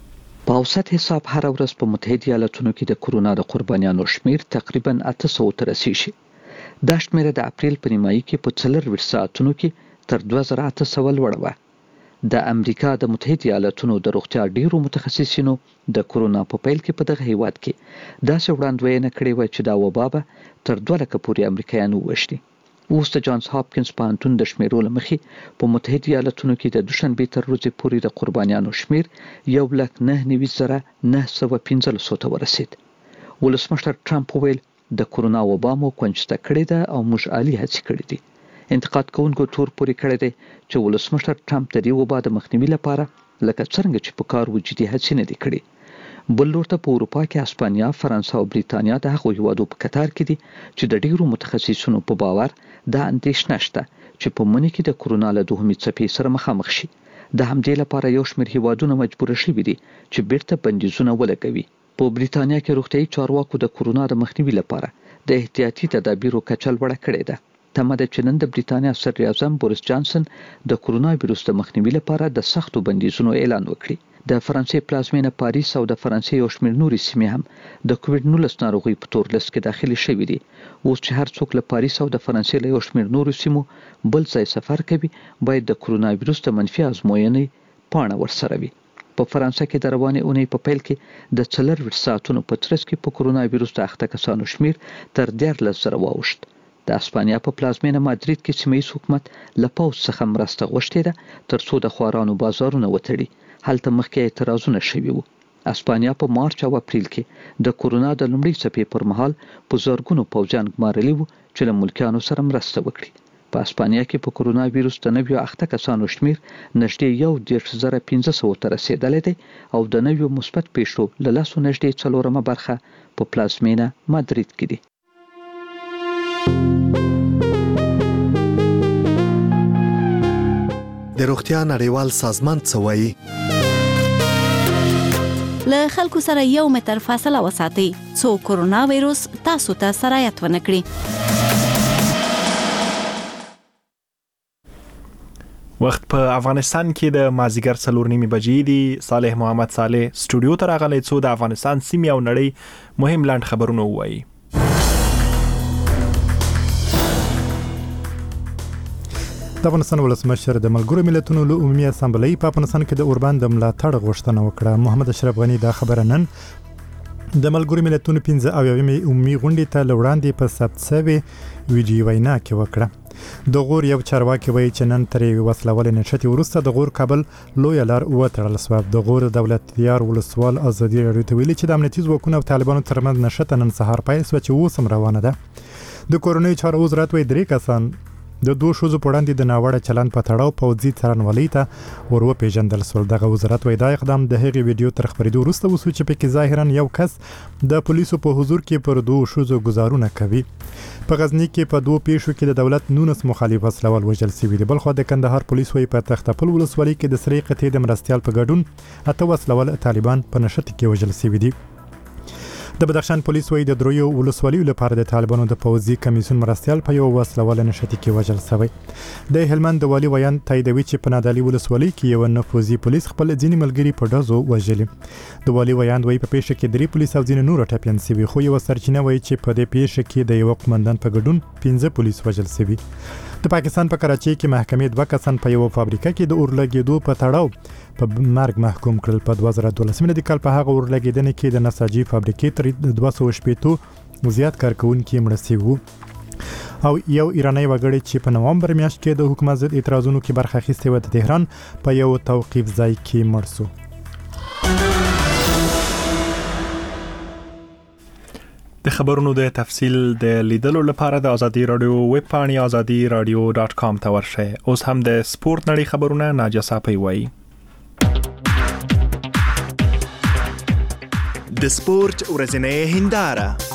په اوسط حساب هر ورځ په متحده ایالاتونو کې د کرونا د قربانیانو شمیر تقریبا اته سوه ته رسیږي. دا شمیر د اپریل په نیمایي کې په څلورویشت ساعتونو کې تر دوه زره اته سوه لوړه وه. د امریکا د متحده ایالاتونو د روغتیا ډیرو متخصصینو د کرونا په پیل کې په دغه هیواد کې داسې وړاندوینه کړې وه چې دا وبا به تر دوه لکه پورې امریکایان ووژني. اوس د جانز هاپکینز پوهنتون د شمیرو له مخې په متحده ایالاتونو کې د دوشنبې تر ورځې پورې د قربانیانو شمیر یو لک نهه نوي زره نهه سوه پنځلس ته ورسید. ولسمشر ټرمپ وویل د کرونا وبا مو کنجسته کړې ده او موږ عالي هڅې کړې دي. انتقاد کوونکو تور پورې کړی دی چې ولسمشر ټرمپ د دې وبا د مخنیوي لپاره لکه څرنګه چې په کار و جدي هڅې نه دي کړې. بل لور ته په اروپا کې اسپانیا، فرانسه او بریتانیا د هغو هیوادو په کتار کې دي چې د ډیرو متخصصینو په باور دا اندېښنه شته چې په مني کې د کرونا له دوهمې څپې سره مخامخ شي. د همدې لپاره یو شمېر هیوادونه مجبور شوي دي چې بیرته بندیزونه ولګوي. په بریتانیا کې روغتیايي چارواکو د کرونا د مخنیوي لپاره د احتیاطي تدابیرو کچه لوړه کړې ده. تمه ده چې نن د بریتانیا صدر اعظم بوریس جانسن د کرونا وایروس د مخنیوي لپاره د سختو بندیزونو اعلان وکړي. د فرانسې پلازمینه پاریس او د فرانسې یو شمېر نورې سیمې هم د کووډ نولس ناروغۍ په تور لیست کې داخلي شوي دي. اوس چې هر څوک له پاریس او د فرانسې له یو شمېر نورو سیمو بل ځای سفر کوي باید د کرونا وایروس د منفي ازموینې پاڼه ورسره وي. په فرانسه کې د روانې اونۍ په پیل کې د څلور ساعتونو په ترڅ کې په کرونا وایروس د اخته کسانو شمیر تر دیارلس زره واوښت. د اسپانیا په پلازمینه مادرید کې سیمه ییز حکومت له پوځ څخه مرسته غوښتې ده تر څو د خوارانو بازارونه وتړي. هلته مخکې اعتراضونه شوي وو. اسپانیا په مارچ او اپریل کې د کرونا د لومړۍ څپې پر مهال په زرګونو پوځیان ګمارلي وو چې له ملکیانو سره مرسته وکړي. په اسپانیا کې په کرونا وایروس د نویو اخته کسانو شمیر نږدې یو دېرش زره پنځه سوه ته رسېدلی دی او د نویو مثبت پیښو له لسو نږدې څلورمه برخه په پلازمینه مادرید کې دي. د روغتیا نړیوال سازمان څه وایي؟ له خلکو سره یو متر فاصله وساتئ څو کرونا وایروس تاسو ته سرایت ونه کړي. وخت په افغانستان کې د مازیګر څلور نیمې بجې دي. صالح محمد صالح سټوډیو ته راغلی څو د افغانستان سیمې او نړۍ مهم لاند خبرونه ووایي. د افغانستان ولسمشر د ملګرو ملتونو له عمومي اسامبلې په افغانستان کې د اوربند د ملاتړ غوښتنه وکړه. محمد اشرف غنی دا خبره نن د ملګرو ملتونو پنځه اویاومې عمومي غونډې ته له وړاندې په ثبت شوې ویډیو وینا کې وکړه. د غور یو چارواکي وایي چې نن ترې وسلوالې نښتې وروسته د غور کابل لویه لار وتړل سوه. د غور دولتیار ولسوال ازادي راډیو ته ویلي چې د امنیتي ځواکونو او طالبانو ترمنځ نښته نن سهار پیل سوه چې اوس هم روانه ده. د کورنیو چارو وزارت وایي درې کسان د دوه ښځو په وړاندې د ناوړه چلند په تړاو پوځي څارنوالۍ ته ور وپېژندل سول. دغه وزارت وایي دا اقدام د هغې ویډیو تر خپرېدو وروسته وشو چې پکې ظاهرا یو کس د پولیسو په حضور کې پر دوه ښځو ګزارونه کوي. په غزني کې په دوه پیښو کې د دولت نولس مخالف وسلوال وژل شوي دي. بلخوا د کندهار پولیس وایي په تختپل ولسوالۍ کې د سرې قطعې د مرستیال په ګډون اته وسلوال طالبان په نښتې کې وژل شوي دي. د بدخشان پولیس وایي د دریو ولسوالیو لپاره د طالبانو د پوځي کمیسیون مرستیال په یو وسلوال نښتې کې وژل شوی. د هلمند د والي ویان تاییدوي چې په نادعلي ولسوالۍ کې یو نفوذي پولیس خپل ځینې ملګري په ډزو وژلي. د والي ویان وایي په پیښه کې درې پولیس او ځینې نور ټپیان شوي، خو یو سرچینه وایي چې په دې پیښه کې د یو قومندان په ګډون پنځه پولیس وژل شوي. د پاکستان په کراچۍ کې محکمې دوه کسان په یو فابریکه کې د اور لګېدو په تړاو په مرګ محکوم کړل. په دوه زره دولسم کال په هغه اور لګېدنې کې د نساجي فابریکې تر دوه سوه شپېتو زیات کارکوونکي مړه شوي وو. او یو ایرانی وګړی چې په نوامبر میاشت کې د حکومت ضد اعتراضونو کې برخه اخیستې وه د تهران په یو توقیف ځای کې مړ شو. د خبرونو د تفصیل د لیدلو لپاره د ازادي رادیو ویب پاڼې ازادي رادیو ډاټ کام ته ورشئ. اوس هم د سپورت نړۍ خبرونه ناجیه صافی وایي. د سپورت ورځنۍ هنداره.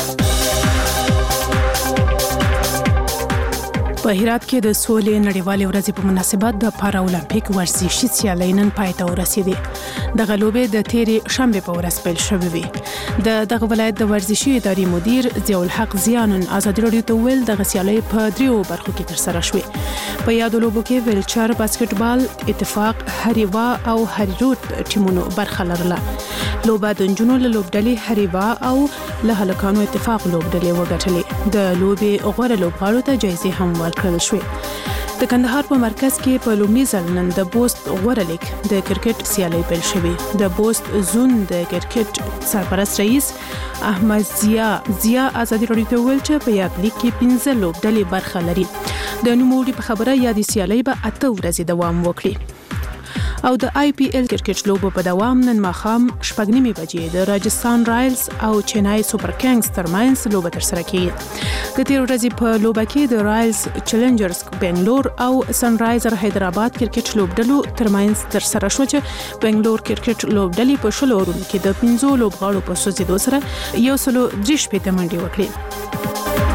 په هرات کې د سولې نړیوالې ورځې په مناسبت د پارا اولمپیک ورزشي سیالۍ نن پای ته ورسېدې. دغه لوبې د تېرې شنبې په ورځ پیل شوې وې. د دغه ولایت د ورزشي ادارې مدیر ضیاء الحق زیانن ازادي راډیو ته ویل دغه سیالۍ په دریو برخو کې ترسره شوې. په یادو لوبو کې ویلچر، باسکټبال، اتفاق، هریوا او هریروت ټیمونو برخه لرله. لوبه د نجونو له لوبډلې هریوا او له هلکانو اتفاق لوبډلې وګټلې. د لوبې غوره لوبغاړو ته جایزې هم ورکړل شوې. د کندهار په مرکز کې په لومړي ځل نن د بوست غوره لیگ د کرکټ سیالۍ پیل شوې. د بوست زون د کرکټ سرپرست رئیس احمد ضیا ضیا ازادي راډیو ته ویل چې په یاد لیگ کې پنځه لوبډلې برخه لري. د نوموړي په خبره یادې سیالۍ به اته ورځې دوام وکړي. او د آی پی ایل کرکټ لوبو په دوام نن ماښام شپږ نیمې بجې د راجستان رایلز او چنای سوپر کینګز ترمنځ لوبه ترسره کیږي. د تیر ورځې په لوبه کې د رایلز چیلنجرز بنگلور او سن رایزر حیدرآباد کرکټ لوبډلو ترمنځ ترسره شو چې بنگلور کرکټ لوبډلې په شلو اورونو کې د پنځو لوبغاړو په سوځېدو سره یو سلو درې شپېته منډې وکړې.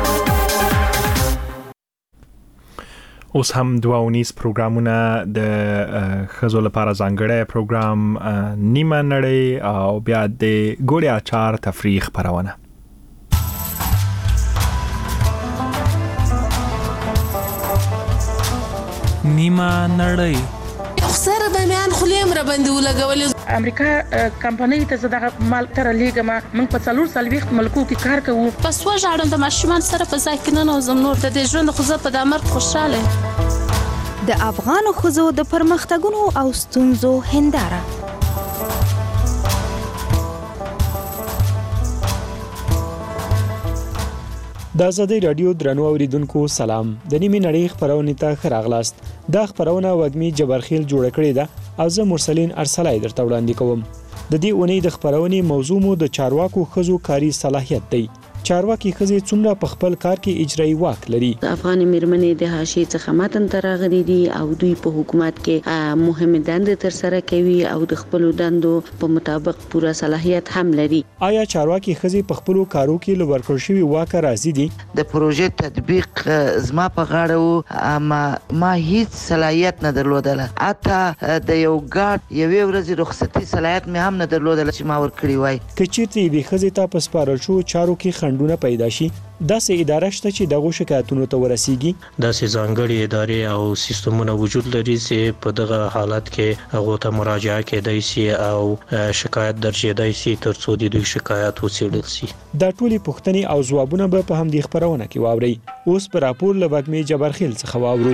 اوس هم دوه اونیز پروګرامونه د ښځو لپاره ځانګړی پروګرام نیمه نړۍ او بیا د ګوړې اچار تفریح خپرونه. نیمه نړۍ خسر به میان خلیم را باندې ولګولې. امریکا کمپنۍ ته زده مال تر لیګه ما موږ په څلور سلويخت ملکو کې کار کوو. پس و ژړم د ماشومان سره په ځای کې نه نوزم نور د دې ژوند خو زه په د مرګ خوشاله. د افغان ښځو د پرمختګونو او ستونزو هنداره د آزادۍ رادیو درنو اوریدونکو سلام. د نیمه نړۍ خبرونه ته ښه راغلاست. دا خبرونه وګمی جبرخیل جوړ کړی ده او زه مرسلین ارسلای درته وړاندې کوم. د دې اونۍ د خبرونه موضوع مو د چارواکو خزو کاری صلاحیت دی. چارواکي خزي څومره په خپل کار کې اجرایی واک لري. افغان میرمنې د حاشیې څخه متن ترغلي دي او دوی په حکومت کې مهمه دنده تر سره کوي او د خپل دندو په مطابق پوره صلاحیت هم لري. آیا چارواکي خزي په خپل کارو کې لور کړ شوی واک راځي دي؟ د پروژې تطبیق زما په غاړه وو اما ما هیڅ صلاحیت نه درلودله. اته د یو ګارد یوې ورځې رخصتي صلاحیت مې هم نه درلودله چې ما ور کړی وای. کچېرته د خزي ته په سپارل شو چارو کې خندونه پیدا شي داسې اداره شته چې دغه شکایتونو ته ورسیږي. داسې ځانګړي ادارې او سیستمونه وجود لري چې په دغه حالت کې هغه ته مراجعه کېدای شي او شکایت درجېدای شي ترڅو د دوی شکایت وڅېړل شي. دا ټولې پوښتنې او ځوابونه به په همدې خبرونه کې واورئ. اوس په راپور له وګمې جبرخیل څخه واورو.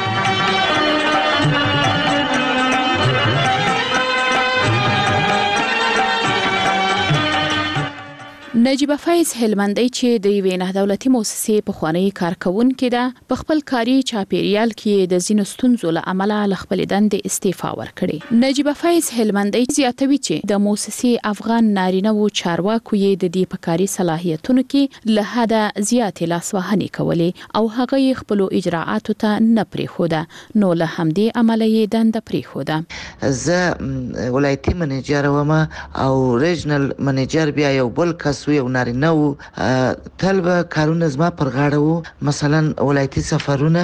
نجیبه فیض هلمندی چې د یوې نه دولتي مؤسسې په خوانی کارکونکې ده په خپل کاري چاپیریال کې د زینو ستونزو له امله ل خپل دندې استعفا ورکړي. نجیبه فیض هلمندی زیاتوي چې د مؤسسې افغان نارینه وو چارواکو یې د دې په کاري صلاحیتونو کې له حده زیاتې لاسوهنې کولې او هغه خپل اجراءاتو ته نه پریښوده نو له همدې عمله یې دنده پریښوده. زه ولایتي منیجر وم او ریجنل منیجر بیا یو بل کس یو نارینه وو تل به کارونه زما پر غاړه وو. مثلا ولایتي سفرونه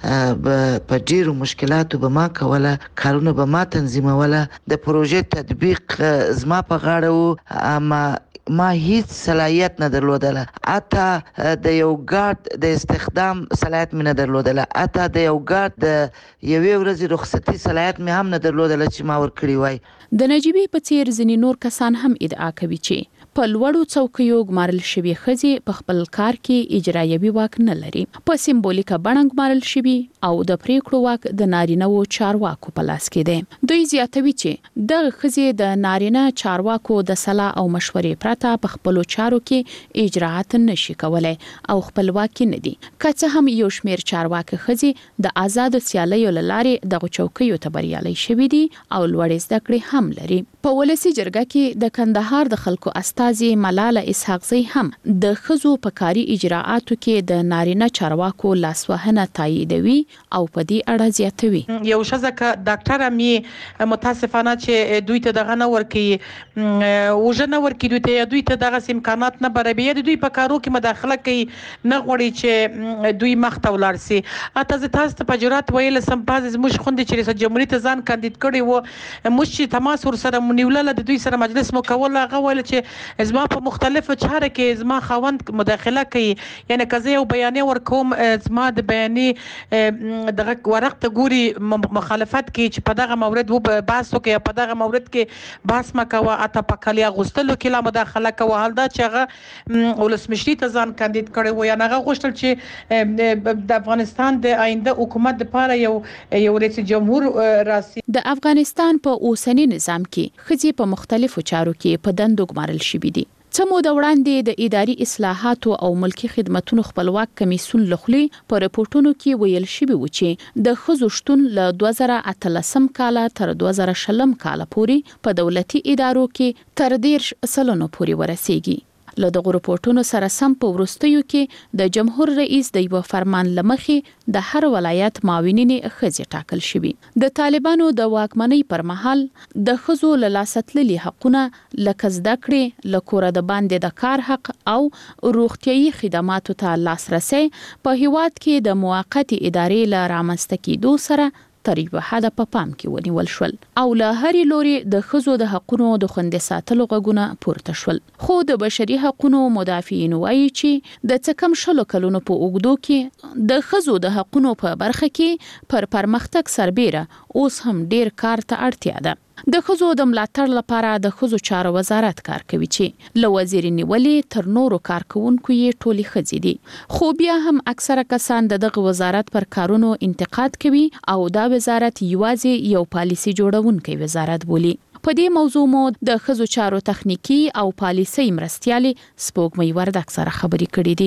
په ډیرو مشکلاتو به ما کوله، کارونه به ما تنظیموله. د پروژې تطبیق زما په غاړه وو اما ما هیڅ صلاحیت نه درلودله. اته د یو ګارد د استخدام صلاحیت مې نه درلودله. اته د یو ګارد د یوې ورځې رخصتي صلاحیت مې هم نه درلودله چې ما ور کړی وای. د نجیبې په څیر ځینې نور کسان هم ادعا کوي چې په لوړو څوکیو ګمارل شوی خزي په خپل کار کې اجرایوي واک نه لري. په سمبولیکه بڼه ګمارل شوی او د پریکړو واک د نارینه وو چارواکو په لاس کې دی. دوی زیاتوي چې د خزي د نارینه چارواکو د صلاح او مشورې پرته په خپل چارو کې اجراءات نشي کولای او خپلواکي نه دي. که څه هم یو شمیر چارواکي خزي د آزاد سیالیو لارې د چوکیو ته بریالي شوي دي او لوړ زده کړې هم لري. په ولسی جرګه کې د کندهار د خلکو استازي ملاله اسحاقزی هم د خزو په کاري اجراءاتو کې د نارینه چارواکو لاسوهنه تاییدوي او په دې اړه زیاتوي. یو شزکه ډاکټر امي متاسفانه چې دوی ته دغه نه ورکي وژنه ورکي دوی ته دوی ته دغه امکانات نه برابرې دوی په کارو کې مداخله کوي نه غوړي چې دوی مخته ولاړ سي. اته ز تاسو په جرأت ویل سم پاز مش خوندې چې رئیس جمهوریت ځان کاندید کړي وو مش چې تماس ور سره نیولل د دوی سره مجلس مو کول هغه ویل چې زما په مختلفو چاره کې زما خوند مداخله کوي. یعنی کزه یو بیانې ورکوم زما د بیانې دغه ورق ته ګوري مخالفت کوي چې په دغه مورد و بحث وکړي په دغه مورد کې بحث مکوه اته په کلیا غوستلو کې لا مداخله کوه. حال دا چې هغه ولسمشري ته ځان کاندید کړي و یا هغه غوښتل چې د افغانستان د آینده حکومت لپاره یو یو رئیس جمهور راسي. د افغانستان په اوسنی نظام کې خزي په مختلفو چارو کې په دندو ګمارل شوي دي. څه موده وړاندې د اداري اصلاحاتو او ملکی خدماتو خپلواک کمیسیون لخوا په راپورټونو کې ویل شوی و چې د خزو شتون له دوه زره اتلسم کال تر دوه زره شلم کال پورې په دولتي ادارو کې تر ډیر سلنو پورې ورسیږي. له دغه راپورټونو سره سم په ورستیو کې د جمهور رئیس د یو فرمان لمخې د هر ولایت معاونینې خزي ټاکل شوی. د طالبانو د واکمنۍ پر مهال د خزو له لاستللي حقونه لکه زده کړې لکوره د باندې د کار حق او روغتيایي خدماتو ته لاسرسي په هیواد کې د موقتی ادارې له رامنځته کېدو سره تر یو حد په پام کې ونیول شول او له هرې لوري د خزو د حقونو د خوندې ساتلو غوښتنه پورته شول. خو د بشري حقونو مدافعین وایي چې د څه کم شلو کلونو په اوږدو کې د خزو د حقونو په برخه کې پر پرمختګ سربېره اوس هم ډیر کار ته اړتیا ده. د خزو د ملاتړ لپاره د خزو چارو وزارت کار کوي چې له وزیر نیولې تر نورو کارکونکو یې ټولي خزي دي. خو بیا هم اکثره کسان دغه وزارت پر کارونو انتقاد کوي او دا وزارت یوازې یو پالیسي جوړونکی وزارت بولي. په دې موضوع مو د خزو چارو تخنیکی او پالیسي مرستيالي سپوږمۍ وردک سره خبرې کړې دي.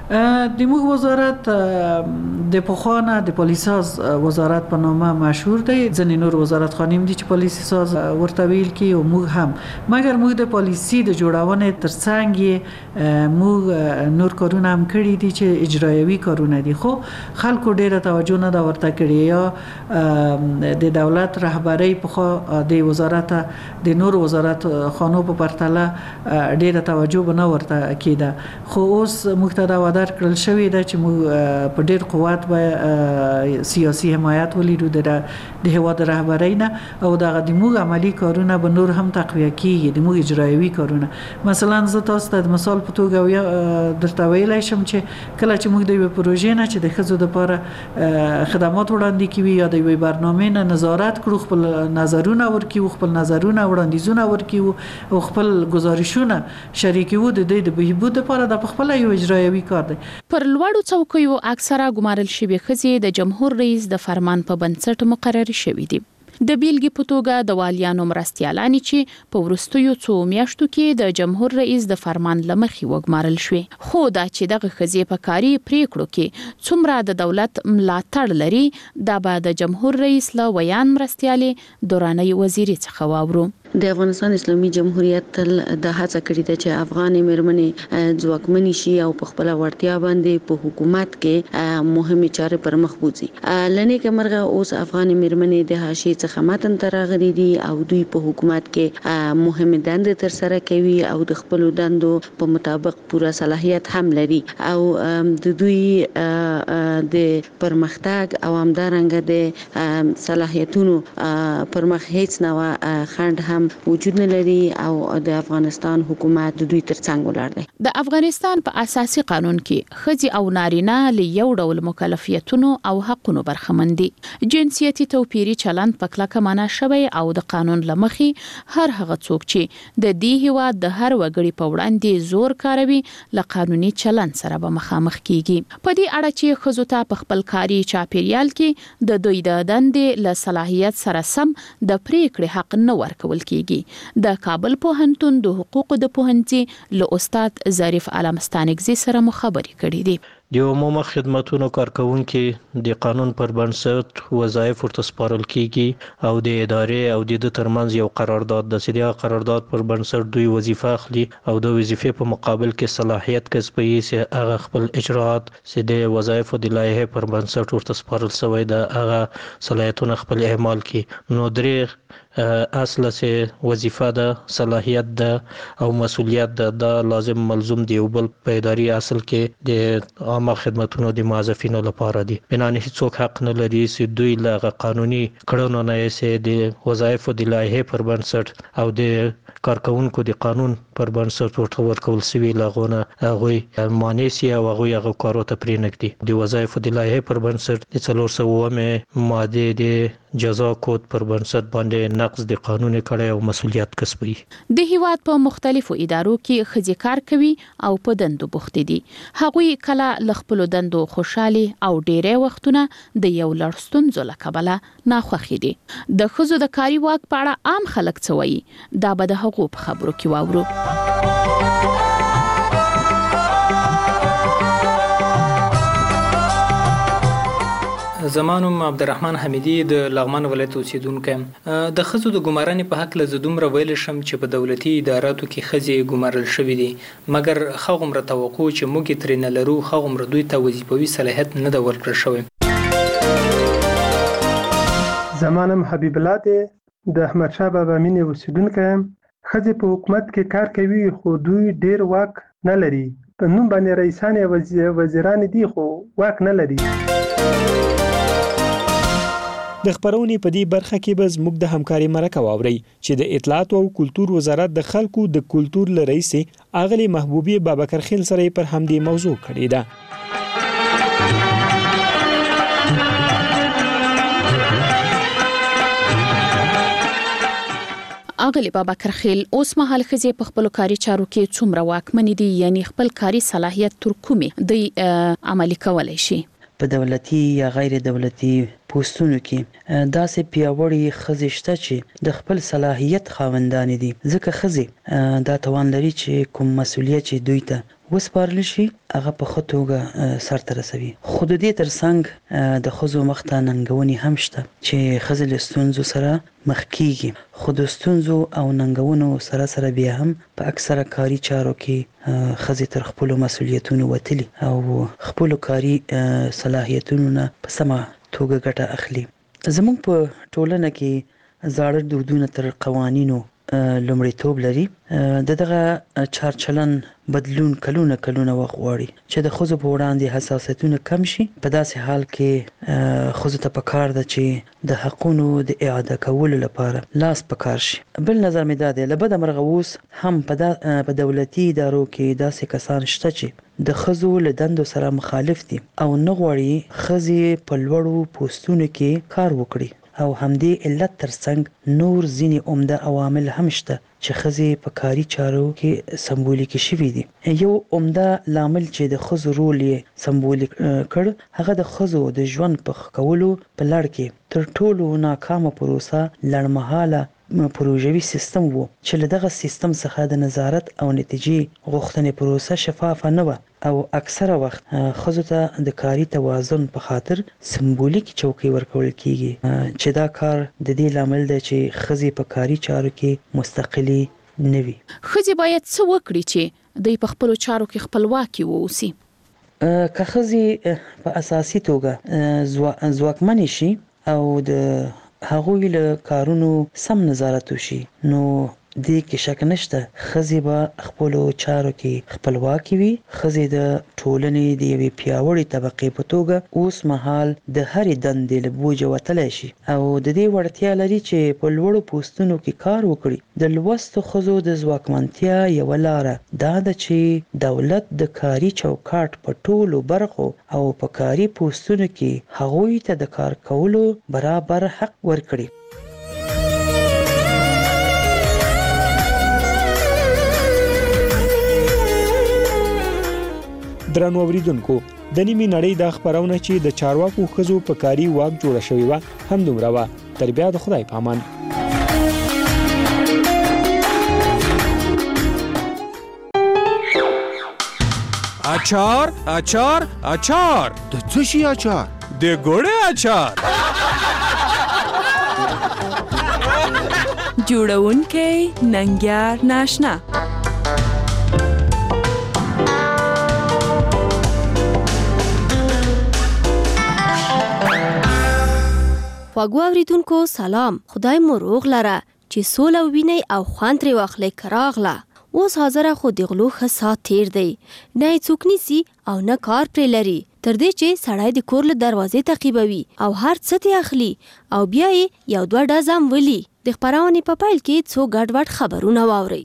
د موږ وزارت د پخوانه د پالیسي ساز وزارت په نامه مشهور دی. ځینې نور وزارت خانیم دي چې پالیسي ساز ورته ویل کی او موږ هم، مګر موږ د پالیسي د جوړونې ترڅنګ موږ نور کارونه هم کړي دي چې اجرایوي کارونه دي، خو خلکو ډیره توجه نه دا ورته کړي یا د دولت رهبری په د وزارت د نور وزارت خانو په پرتله ډیره توجه به نه ورته کیده. خو اوس موږ ته دا وعده کړل شوې ده چې موږ په ډیر قوت به سیاسي حمایت ولیدو د د هیواد رهبری نه او دغه د موږ عملی کارونه به نور هم تقویه کیږي، د موږ اجرایوي کارونه. مثلا زه تاسو ته د مثال په توګه درته ویلای شم چې کله چې موږ د یو پروژې نه چې د ښځو لپاره خدمات وړاندې کوي یا د یو برنامې نه نظارت کړو، خپل نظرونه ورکړو، خپل نظرونه وړاندیزونه ورکړو او خپل گزارشونه شریکو د دې د بهبود لپاره د خپل یو اجرایوي کار دی. پر لوړو څوکیو اکثره ګمارل شوی ښځې د جمهور رئیس د فرمان په بنسټ مقرر شوې دي. د بیلګې په توګه د والیانو مرستیالانې چې په وروستیو څو میاشتو کې د جمهور رئیس د فرمان لمخې وګمارل شوې، خو دا چې دغه ښځې په کاري پریکړو کې څومره د دولت ملاتړ لري دا به د جمهور رئیس له ویان مرستیالې دوراني وزیري څخه واورو. د افغانستان اسلامي جمهوریت تل د هڅه کړې ده چې افغان میرمنې ځواکمنې شي او په خپل وړتیا باندې په حکومت کې مهمه چارې پر مخ بوځي. لنې کمرغه اوس افغان میرمنې د حاشیې څخه متن ترغلي دي او دوی په حکومت کې مهمه دندې تر سره کوي او د خپل دندو په مطابق پوره صلاحیت هم لري او د دوی د پرمختګ او همدارنګه د صلاحیتونو پر مخ هیڅ نوع خنډ هم وجود نه لري او د افغانستان حکومت د دوی ترڅنګ ولاړ دی. د افغانستان په اساسي قانون کې ښځې او نارینه له یو ډول مکلفیتونو او حقونو برخمن دي. جنسیتي توپیري چلند په کلکه معنا شوی او د قانون لمخې هر هغه څوک چې د دې هیواد د هر وګړي په وړاندې زور کاروي له قانوني چلند سره به مخامخ کیږي. په دې اړه چې ښځو ته په خپل کاري چاپیریال کې د دوی د دندې له صلاحیت سره سم د پریکړې حق نه ورکول کیږي. د کابل پوهنتون د حقوقو د پوهنځي له استاد ظریف علمستانګزي سره مخابري کړې دي. د عمومي خدماتو کارکونکو د قانون پر بنسټ وظایف ورته سپارل کیږي او د ادارې او د ترمنځ یو قرارداد د سړي قرارداد پر بنسټ دوی وظیفه اخلي او د وظیفې په مقابل کې صلاحیت کسبي چې هغه خپل اجرات چې د وظایف د لایحه پر بنسټ ورته سپارل شوی د هغه صلاحیتونه خپل اعمال کوي. نو درې اصله چې وظیفه ده، صلاحیت ده او مسؤلیت ده، دا لازم ملزوم دی او بل په اداري اصل کې د عامه خدماتو د موظفینو لپاره دي. بنان هیڅوک حق نه لري چې دوی له قانوني کړنو نه یې د وظایف د لایحه پر بنسټ او د کارکونکو د قانون پر بنسټ ورته ورکول شوی لغونه هغه مانع سي او هغه هغه کارو ته پرې نکدي. د وظایف د لایحه پر بنسټ د څلور سوه ماده د جزا کود پر بنسټ باندې نقض د قانوني کړه او مسؤلیت کسبي. د هیواد په مختلفو ادارو کې ښځې کار کوي او په دندو بوخت دي. هغوی کله له خپل دندو خوشحالي او ډېرې وختونه د یو لړ ستونزو له کبله ناخوښي دي. د ښځو د کاري واک په اړه عام خلک څه وایي دا به د هغو په خبرو کې واورو. زمانم عبدالرحمن حمیدی د لغمان ولایت اوسیدونکی. د ښځو د ګمارنې په حق له دومره ویل شم چې په دولتي اداراتو کې ښځې ګمارل شوې دي، مګر هغومره توقع چې موږ یې ترې نه لرو هغومره دوی ته وظیفوي صلاحیت نه ده ورکړل شوی. زمانم حبیب الله دی، د احمدشاه بابا مینې اوسیدونکی یم. ښځې په حکومت کې کار کوي خو دوی ډیر واک نه لري. په نوم باندې رئیسان وزیران دي خو واک نه لري. د خبرونې په دې برخه کې به زموږ د همکاري مرکه واوري چې د اطلاعات او کلتور وزارت د خلکو د کلتور لرئیس اغلی محبوبي بابکر خیل سره پر همدې موضوع کړی ده. اغلی بابکر خیل اوس مهال ښځې په خپل کاري چارو کې څومره واکمنې دي، یعنی خپل کاري صلاحیت تر کومې دوی عملي کولای شي؟ په دولتي یا غیر دولتي پوستونو کې داسې پیاوړي ښځې شته چې د خپل صلاحیت خاوندانې دي، ځکه ښځې دا توان لري چې کوم مسؤلیت چې دوی ته وسپارل شي هغه په ښه توګه سرته رسوي. خو د دې ترڅنګ د ښځو مخته ننګونې هم شته چې ښځې له ستونزو سره مخ کیږي، خو د ستونزو او ننګونو سره سره بیا هم په اکثره کاري چارو کې ښځې تر خپلو مسؤلیتونو وتلي او خپلو کاري صلاحیتونو نه په سمه توګه ګټه اخلي. زموږ په ټولنه کې زاړه دودونه تر قوانینو لومړیتوب لري. د دغه چارچلن بدلون کلونه کلونه وخت غواړي چې د ښځو په وړاندې حساسیتونه کم شي. په داسې حال کې ښځو ته پکار ده چې د حقونو د اعاده کولو لپاره لاس پکار شي. بل نظر مې دا دی، له بده مرغه اوس هم په دولتي ادارو کې داسې کسان شته چې د ښځو له دندو سره مخالف دي او نه غواړي ښځې په لوړو پوستونو کې کار وکړي، او همدې علت ترڅنګ نور ځینې عمده عوامل هم شته چې ښځې په کاري چارو کې سمبولیکې شوي دي. یو عمده لامل چې د ښځو رول یې سمبولیک کړ هغه د ښځو د ژوند په ښه کولو په لړ کې تر ټولو ناکامه پروسه لړمحاله پروژوي سیستم وو چې له دغه سیستم څخه د نظارت او نتیجې غوښتنې پروسه شفافه نه وه او اکثره وخت ښځو ته د کاري توازن په خاطر سمبولیک چوکۍ ورکول کیږي چې دا کار د دې لامل دی چې ښځې په کاري چارو کې مستقلي نه وي. ښځې باید څه وکړي چې دوی په خپلو چارو کې خپلواکي واوسي؟ که ښځې په اساسي توګه ځواکمنې شي او د هغوی له کارونو سم نظارت وشي نو دې کې شک نشته ښځې به خپلو چارو کې خپلواکي وي. ښځې د ټولنې د یوې پیاوړې طبقې په توګه اوس مهال د هرې دندې له بوجه وتلی شي او د دې وړتیا لري چې په لوړو پوستونو کې کار وکړي. د لوستو ښځو د ځواکمنتیا یوه لاره دا ده چې دولت د کاري چوکاټ په ټولو برخو او په کاري پوستونو کې هغوی ته د کار کولو برابر حق ورکړي. درنو اوریدونکو، د نیمې نړۍ د خبرونه چې د چارواکو ښځو په کاري واک جوړه شوې وه هم دومره وه. تر بیا د خدای په امان. اچار اچار اچار د څه شي اچار؟ د ګوړې اچار. جوړونکی ننګیار ناشنا. خواږو اوریدونکو سلام، خدای مو روغ لره چې سوله وینئ او خوند ترې واخلئ که راغله. اوس حاضره خو د غلو ښه ساعت تیر دی، نه یې څوک نیسي او نه کار پرې لري، تر دې چې سړی د کور له دروازې تعقیبوي او هر څه ترې اخلي او بیا یې یو دوه ډزه هم ولي. د خپرونې په پیل کې څو ګډ وډ خبرونه واورئ.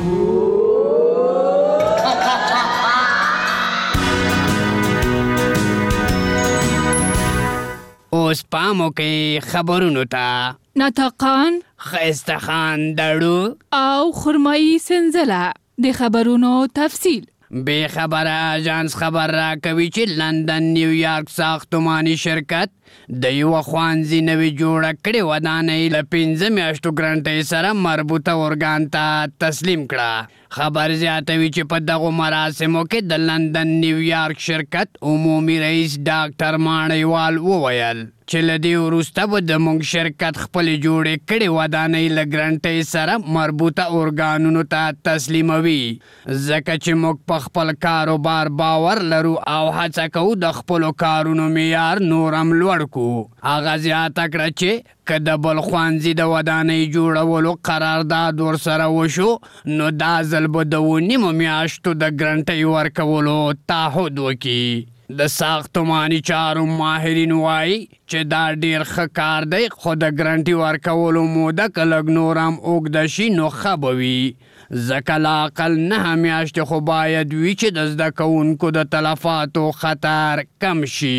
اوس پامو کې خبرونو ته ناطقان خیسته خان دړو او خرمایي سنزله د خبرونو تفصیل. بے خبره اژانس خبر را کوي چې لندن نیویارک ساختماني شرکت د یو خوانزي نوې جوړه کړې ودانۍ له پنځه میاشتو ګرانټۍ سره مربوطه ارګان ته تسلیم کړه. خبر زیاتوي چې په دغو مراسمو کې د لندن نیویارک شرکت عمومي رئیس ډاکټر ماڼیوال وویل چې له دې وروسته به د موږ شرکت خپلې جوړې کړې ودانۍ له ګرانټۍ سره مربوطه ارګانونو ته تسلیموي، ځکه چې موږ په خپل کاروبار باور لرو او هڅه کوو د خپلو کارونو معیار نور هم لوړ کړو. هغه زیاته کړه چې که د بل خوانزي د ودانۍ جوړولو قرارداد ورسره وشو نو دا ځل به د اوه نیمو میاشتو د ګرانټۍ ورکولو تعهد وکړي. د ساختماني چارو ماهرین وایي چې دا ډیر ښه کار دی، خو د ګرانټي ورکولو موده که لږ نور هم اوږده شي نو ښه به وي، ځکه لا اقل نهه میاشتې خو باید وي چې د زده کوونکو د تلفاتو خطر کم شي.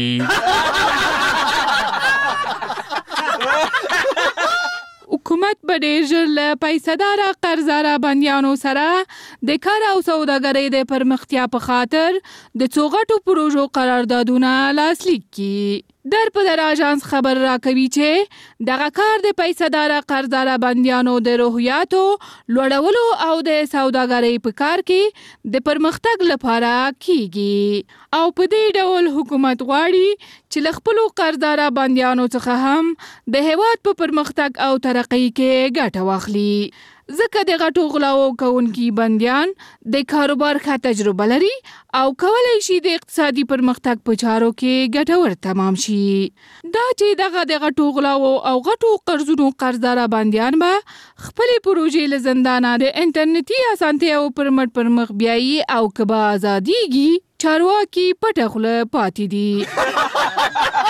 حکومت به ډېر ژر له پیسه‌داره قرضداره بندیانو سره د کار او سوداګرۍ د پرمختیا په خاطر د څو غټو پروژو قراردادونه لاسلیک کړي. در په در آژانس خبر راکوي چې دغه کار د پیسه‌دار قرضدار بندیانو د روحیاتو لوړولو او د سوداګرۍ په کار کې د پرمختګ لپاره کیږي او په دې ډول حکومت غواړي چې له خپلو قرضدار بندیانو څخه هم د هیواد په پرمختګ او ترقۍ کې ګټه واخلي. ځکه د غټو غلاو کوونکي بندیان د کاروبار ښه تجربه لري او کولی شي د اقتصادي پرمختګ په چارو کې ګټور تمام شي. دا چې دغه د غټو غلاو او غټو قرضونو قرضدار بندیان به خپلې پروژې له زندانه د انټرنیټي اسانتیاو پر مټ پر مخ بیایي او که به ازادیږي چارواکي پټه خوله پاتې دي.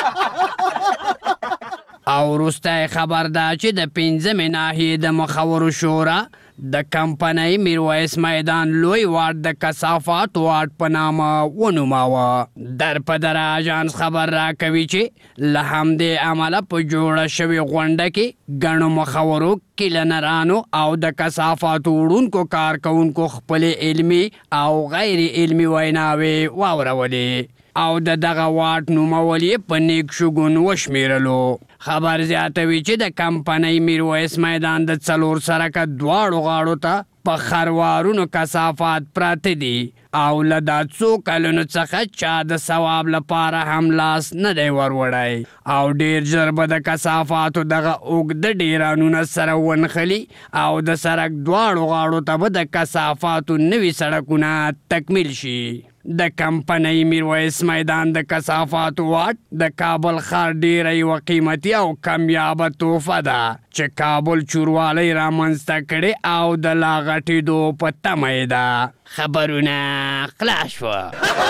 او وروستی خبر ده چې د پنځمې ناحیې د مخورو شورا د کمپنۍ میرویس میدان لوی واټ د کثافات واټ په نامه ونوماوه. در په در آژانس خبر راکوي چې له همدې امله په جوړه شوې غونډه کې ګڼو مخورو کلینرانو او د کثافاتو وړونکو کارکوونکو خپلې علمي او غیر علمي ویناوې واورولې او د دغه واټ نومول یې په نیک شګون وشمیرلو. خبر زیاتوي چې د کمپنۍ میرویس میدان د څلور سرکه دواړو غاړو ته په خروارونو کثافات پراته دي او له دا څو کلونو څخه چا د ثواب لپاره هم لاس نه دی وروړی او ډیر ژر به د کثافاتو دغه اوږده ډیرانونه سره ونښلي او د سرک دواړو غاړو ته به د کثافاتو نوي سړکونه تکمیل شي. د کمپنۍ میرویس میدان د کثافاتو واټ د کابل ښار ډیره یوه قیمتي او کمیابه تحفه ده چې کابل چوروالی رامنځته کړې او د لا غټېدو په تمه یې ده. خبرونه خلاص شوه.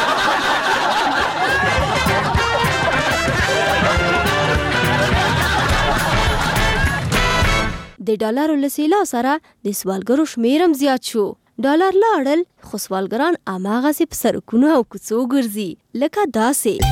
د ډالرو له سیلا سره د سوالګرو شمیرم زیات شو. ډالر لاړل خو سوالګران هماغسې په سړکونو او کوڅو ګرځي لکه داسې.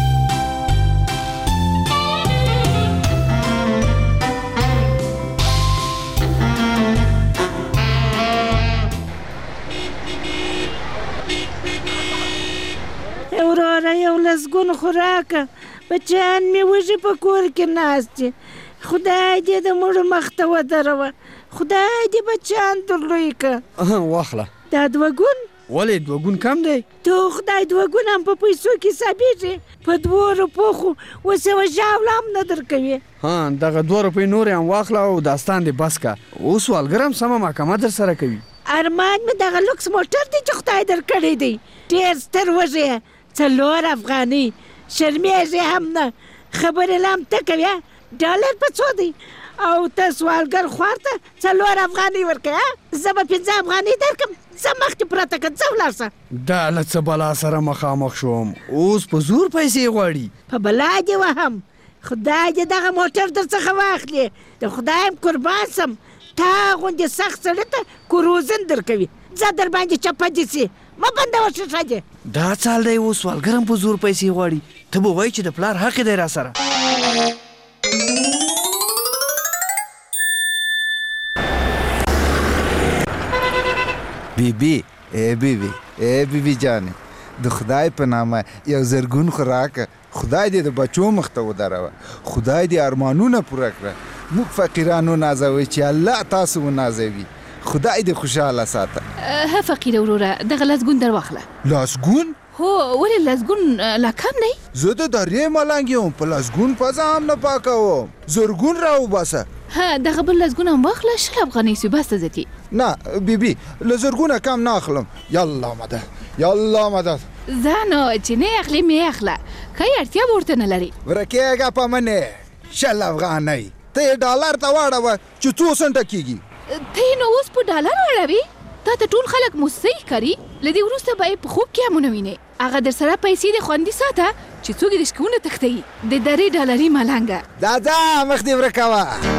وروره یو لسګون خوراکه بچیان مې وږي په کور کې ناست دي. خدای دې د مړو مخ ته ودروه. خدای دې بچیان درلوی که. واخله دا دوه ګون. ولې دوه ګون کم دی؟ تو خدای دوه ګون هم په پیسو کې حسابېږي. په دوه روپو خو اوس یوه ژاوله هم نه درکوي. ها دغه دوه روپۍ نورې هم واخله او داستان دې بس که. اوس سوالګر هم سمه محکمه در سره کوي. ارمان مې دغه لوکس موټر دی چې خدای درکړی دی. ډېر ستر وږی څلور افغانۍ شرمېږې هم نه. خبرې لا هم ته کوې ډالر په څو دی او ته سوالګر خوار ته څلور افغانۍ ورکوې. زه به پنځه افغانۍ درکړم. زه مخکې پرته که ځه ولاړ شه. دا له څه بلا سره مخامخ شوم. اوس په زور پیسې غواړي. په بلا دې وهم. خدای دې دغه موټر در څخه واخلي. د خدایم قربان سم. تا غوندې سخت سړي ته کروزن درکوي. ځه در باندې چپه دې سي. مه بندوه ښیښه دې. دا څال دی اوس سوالګر هم په زور پیسې غواړي. ته به وایي چې د پلار حق دی را سره. بی بی ای بی بی ای بی بی جانې د خدای په نامه یو زرګون خوراک خدای دې د بچو مخ ته ودروه. خدای دې ارمانونه پوره کړه. موږ فقیرانو نازوي چې الله تاسو ونازوي. خدای دې خوشحاله ساته. ها فقیر وروره دغه لسګون در واخله. لسګون؟ هو ولې لسګون لا کم دی؟ زه د درې ملنګ یم په لسګون پزه هم نه پاکوم. زرګون راوباسه. ها دغه بل لسګون هم واخله شل افغانۍ سوی بس ته ځتي. نه بیبي له زرګونه کم نه اخلم. یالله مدد یالله مدد. ځه نو چې نه اخلي مې اخله که یې اړتیا به ورته نه لري. ورکېږه په منې شل افغانۍ ته یې ډالر ته واړوه چې څو سنټه کېږي. ته یې نو اوس په ډالر واړوي؟ تا ته ټول خلک موسۍ ښکاري. له دې وروسته به یې په خوب کې هم ونه وینې. هغه در سره پیسې دې خوندي ساته چې څوک یې د شکونه تښتوي. د درې ډالري ملنګه. دا ځه مخ دې ورکوه.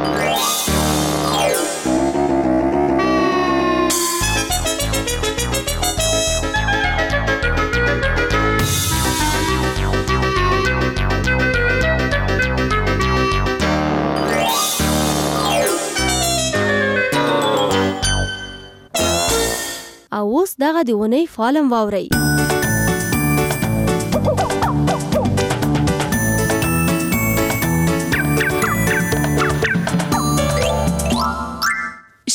او اوس دغه د ونې فالم واورئ.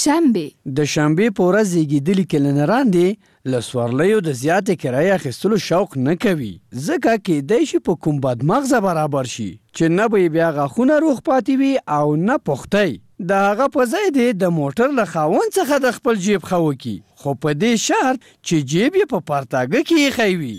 شنبه د شنبه په ورځ زیږیدلي کلینران دي له سوارلیو د زیاتې کرایې اخیستلو شوق نه کوي، ځکه کیدای شي په کوم بدمغزه برابر شي چې نه به بیا غاښونه روغ پاتې وي او نه پختی. د هغه په ځای دی د موټر له خاوند څخه د خپل جیب ښه وکړي، خو په دې شرط چې جیب یې په پرتاګه کې ایښی وي.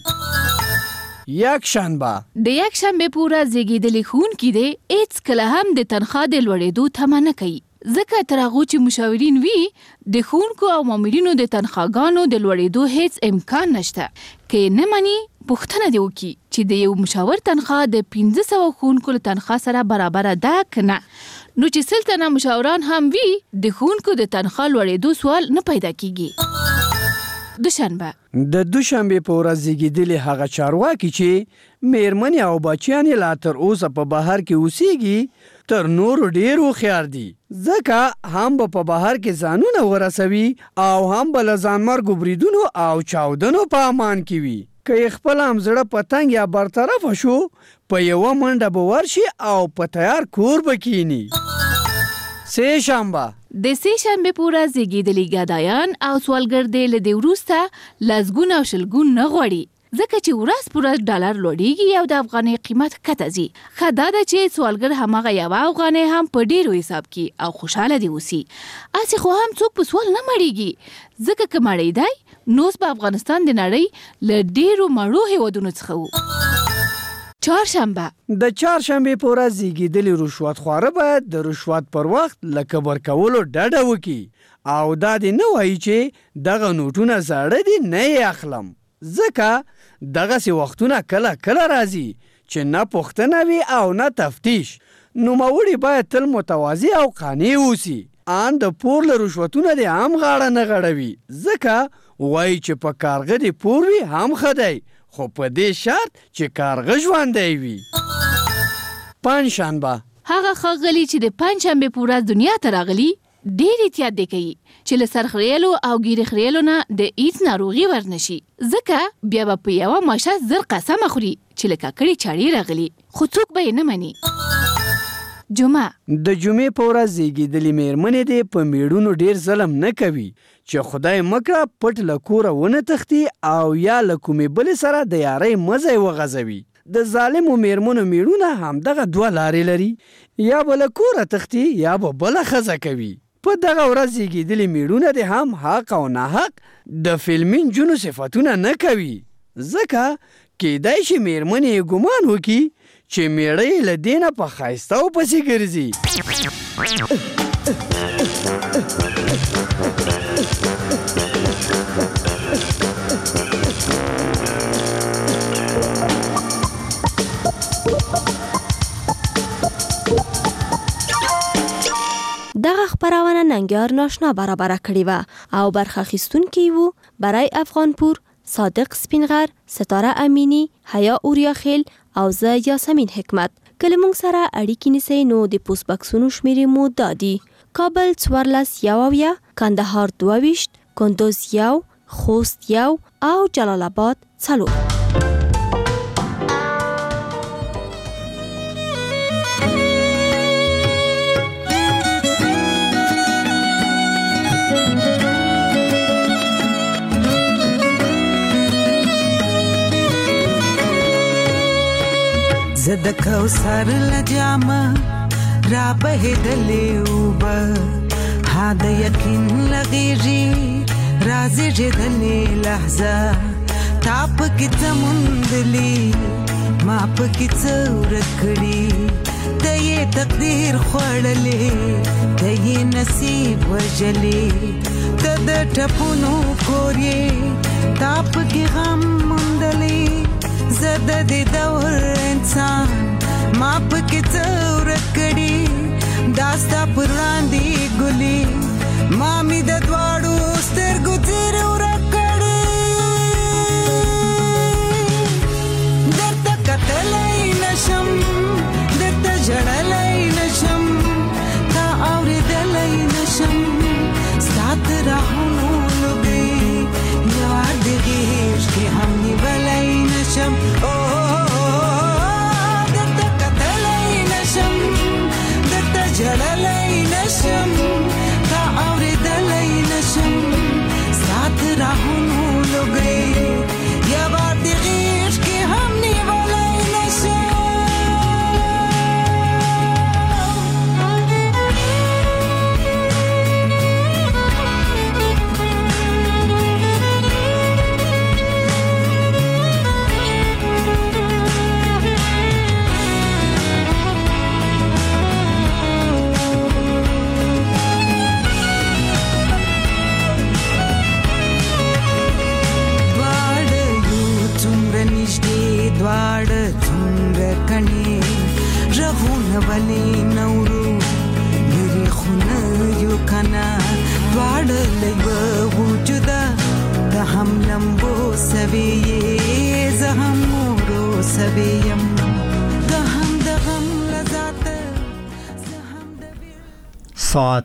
یک شنبه د یک شنبه په ورځ زیږیدلي ښوونکي دی هېڅ کله هم د تنخوا د لوړېدو تمه نه کوي، ځکه تر هغو چې مشاورین وي د ښوونکو او مامورینو د تنخواګانو د لوړېدو هېڅ امکان نشته. که یې نه مني پوښتنه دې وکړي چې د یو مشاور تنخوا د پنځه سوه ښوونکو له تنخوا سره برابره ده که نه، نو چې سل تنه مشاوران هم وي د ښوونکو د تنخوا لوړېدو سوال نه پیدا کیږي. دوشنبه د دوشنبې په ورځ زیږیدلي هغه چارواکي چې میرمنې او بچیانې لا تر اوسه په بهر کې اوسیږي تر نورو ډېر هوښیار دي، ځکه هم به په بهر کې ځانونه ورسوي او هم به له ځانمرګو بریدونو او چاودنو په امان کې وي. که یې خپل هم زړه په تنګ یا برطرفه شو په یوه منډه به ورشي او په تیار کور به کینی. سه شنبه د سه شنبې په ورځ زیږیدلي ګدایان او سوالګر دی له دې وروسته لسګون او شلګون نه غواړي، ځکه چې ورځ په ورځ ډالر لوړېږي او د افغانۍ قیمت کته ځي. ښه دا ده چې سوالګر هماغه یوه افغانۍ هم په ډېرو حساب کې او خوشحاله دې اوسي. هسې خو هم څوک په سوال نه مړېږي، ځکه که مړېدی نو اوس به افغانستان د نړۍ له ډېرو مړو هېوادونو څخه و. چهارشنبه د چهارشنبې په ورځ زیږیدلي رشوت خواره باید د رشوت پر وخت له کبر کولو ډډه وکړي او دا دې نه وایي چې دغه نوټونه زاړه دي نه یې اخلم، ځکه دغسې وختونه کله کله راځي چې نه پوښتنه وي او نه تفتیش. نوموړي باید تل متواضع او قانع اوسي، ان د پور له رشوتونه دې هم غاړه نه غړوي، ځکه وایي چې په کارغه دې پور وي هم ښه دی، خو په دې شرط چې کارغه ژوندی وي. پنجشنبه هغه ښاغلي چې د پنجشنبې په ورځ دنیا ته راغلي ډېر احتیاط دی کوي چې له سرخریلو او ګیرې خریلو نه د هېڅ ناروغي ورنشي، ځکه بیا به په یوه ماشه زر قسمه خوري چې له ککړې چاړې راغلي، خو څوک به یې نه مني. جمعه د جمعې په ورځ زیږیدلي میرمنې دې په میړونو ډېر ظلم نه کوي چې خدای مکړه پټ له کوره ونه تښتي او یا له کومې بلې سره د یارۍ مزی وغځوي. د ظالمو میرمنو میړونه همدغه دوه لارې لري، یا به له کوره تښتي یا به بله ښځه کوي. په دغه ورځ زیږیدلي میړونه دې هم حق او ناحق د فلمي نجونو صفتونه نه کوي، ځکه کیدای شي میرمنې یې ګمان وکړي چې میړه له دې نه په ښایستهو پسې ګرځي. دغه خبرونه ننګیار ناشنا برابر کړې و او برخه اخیستونکي وو برای افغانپور، صادق سپینغر، ستاره امینی، حیا اوریاخیل او زه یاسمین حکمت. کله موږ سره اړیکې نیسئ نو د پوسټ بکسونو شمیرې مو دا دي: کابل څوارلس یو اویا، کندهار دوه ویشت، کندوز یو، خوست یو او جلال آباد څلور. زد کوثر لجامه را بهدلې اوبه ها د یقین لغیږي رازي جدلې لحظه تا پکې تمندلې ما پکې څور کړې د یې تقدیر خوړلې د یې نصیب وجلې ته د ټپونو کورې تا پکې غم مندلې زد د دور انسان ما پکې څور کړي داستا پر وړاندې ګلي ما می د دواړو سترګو تیر ور کړي درته کتلای نشم درته جړلای نشم تا اورېدلای نشم سات راهونو لګي یار دې هیڅ کې هم نیولای نشم. جړلای نشم تا اورېدل شم سات راهونو لګي یا باد غیش کې هم نیولای نشم دواړه څنګه کني رغونه ولې نورو لري خونه یو کنا دواړه لږه وجوده د هم لمبو سوي زه هم مورو سویم د هم د غم لذات ساعت